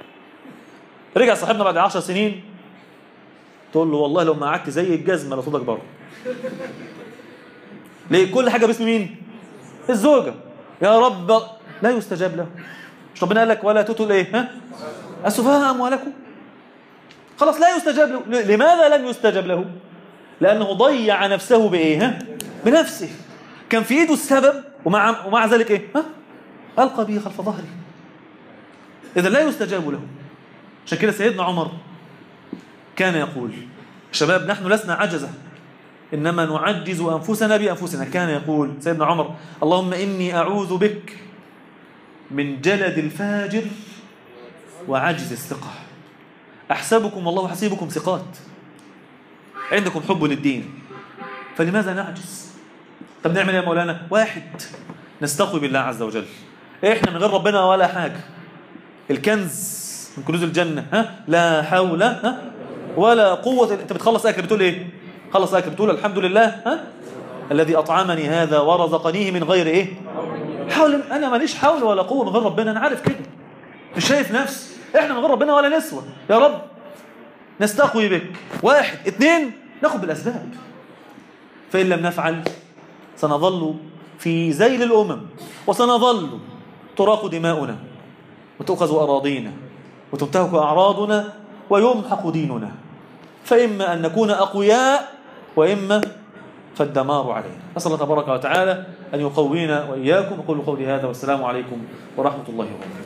رجع صاحبنا بعد عشر سنين تقول له والله لو ما قعدت زي الجزمه لصوتك بره. ليه؟ كل حاجه باسم مين؟ الزوجه. يا رب لا يستجاب له. مش ربنا قال لك ولا تؤتوا الايه؟ ها؟ السفهاء اموالكم. خلاص لا يستجاب له. لماذا لم يستجاب له؟ لانه ضيع نفسه بايه؟ ها؟ بنفسه. كان في ايده السبب ومع ومع ذلك ايه؟ ها؟ القى به خلف ظهره. اذا لا يستجاب له. عشان كده سيدنا عمر كان يقول شباب نحن لسنا عجزة إنما نعجز أنفسنا بأنفسنا. كان يقول سيدنا عمر اللهم إني أعوذ بك من جلد الفاجر وعجز الثقة. أحسبكم والله حسيبكم ثقات، عندكم حب للدين، فلماذا نعجز؟ طب نعمل يا مولانا؟ واحد نستقوي بالله عز وجل. إحنا من غير ربنا ولا حاجة. الكنز من كنوز الجنة، ها لا حول ها ولا قوة. انت بتخلص اكل بتقول ايه؟ خلص اكل بتقول الحمد لله ها الذي اطعمني هذا ورزقنيه من غير ايه؟ حول. انا ماليش حول ولا قوة من غير ربنا، انا عارف كده، مش شايف نفسي. احنا من غير ربنا ولا نسوى. يا رب نستقوي بك. واحد. اثنين ناخد بالاسباب، فان لم نفعل سنظل في ذيل الامم وسنظل تراق دماؤنا وتؤخذ اراضينا وتنتهك أعراضنا ويمحق ديننا. فإما أن نكون أقوياء وإما فالدمار علينا. نسأل الله تبارك وتعالى أن يقوينا وإياكم. أقول قولي هذا والسلام عليكم ورحمة الله وبركاته.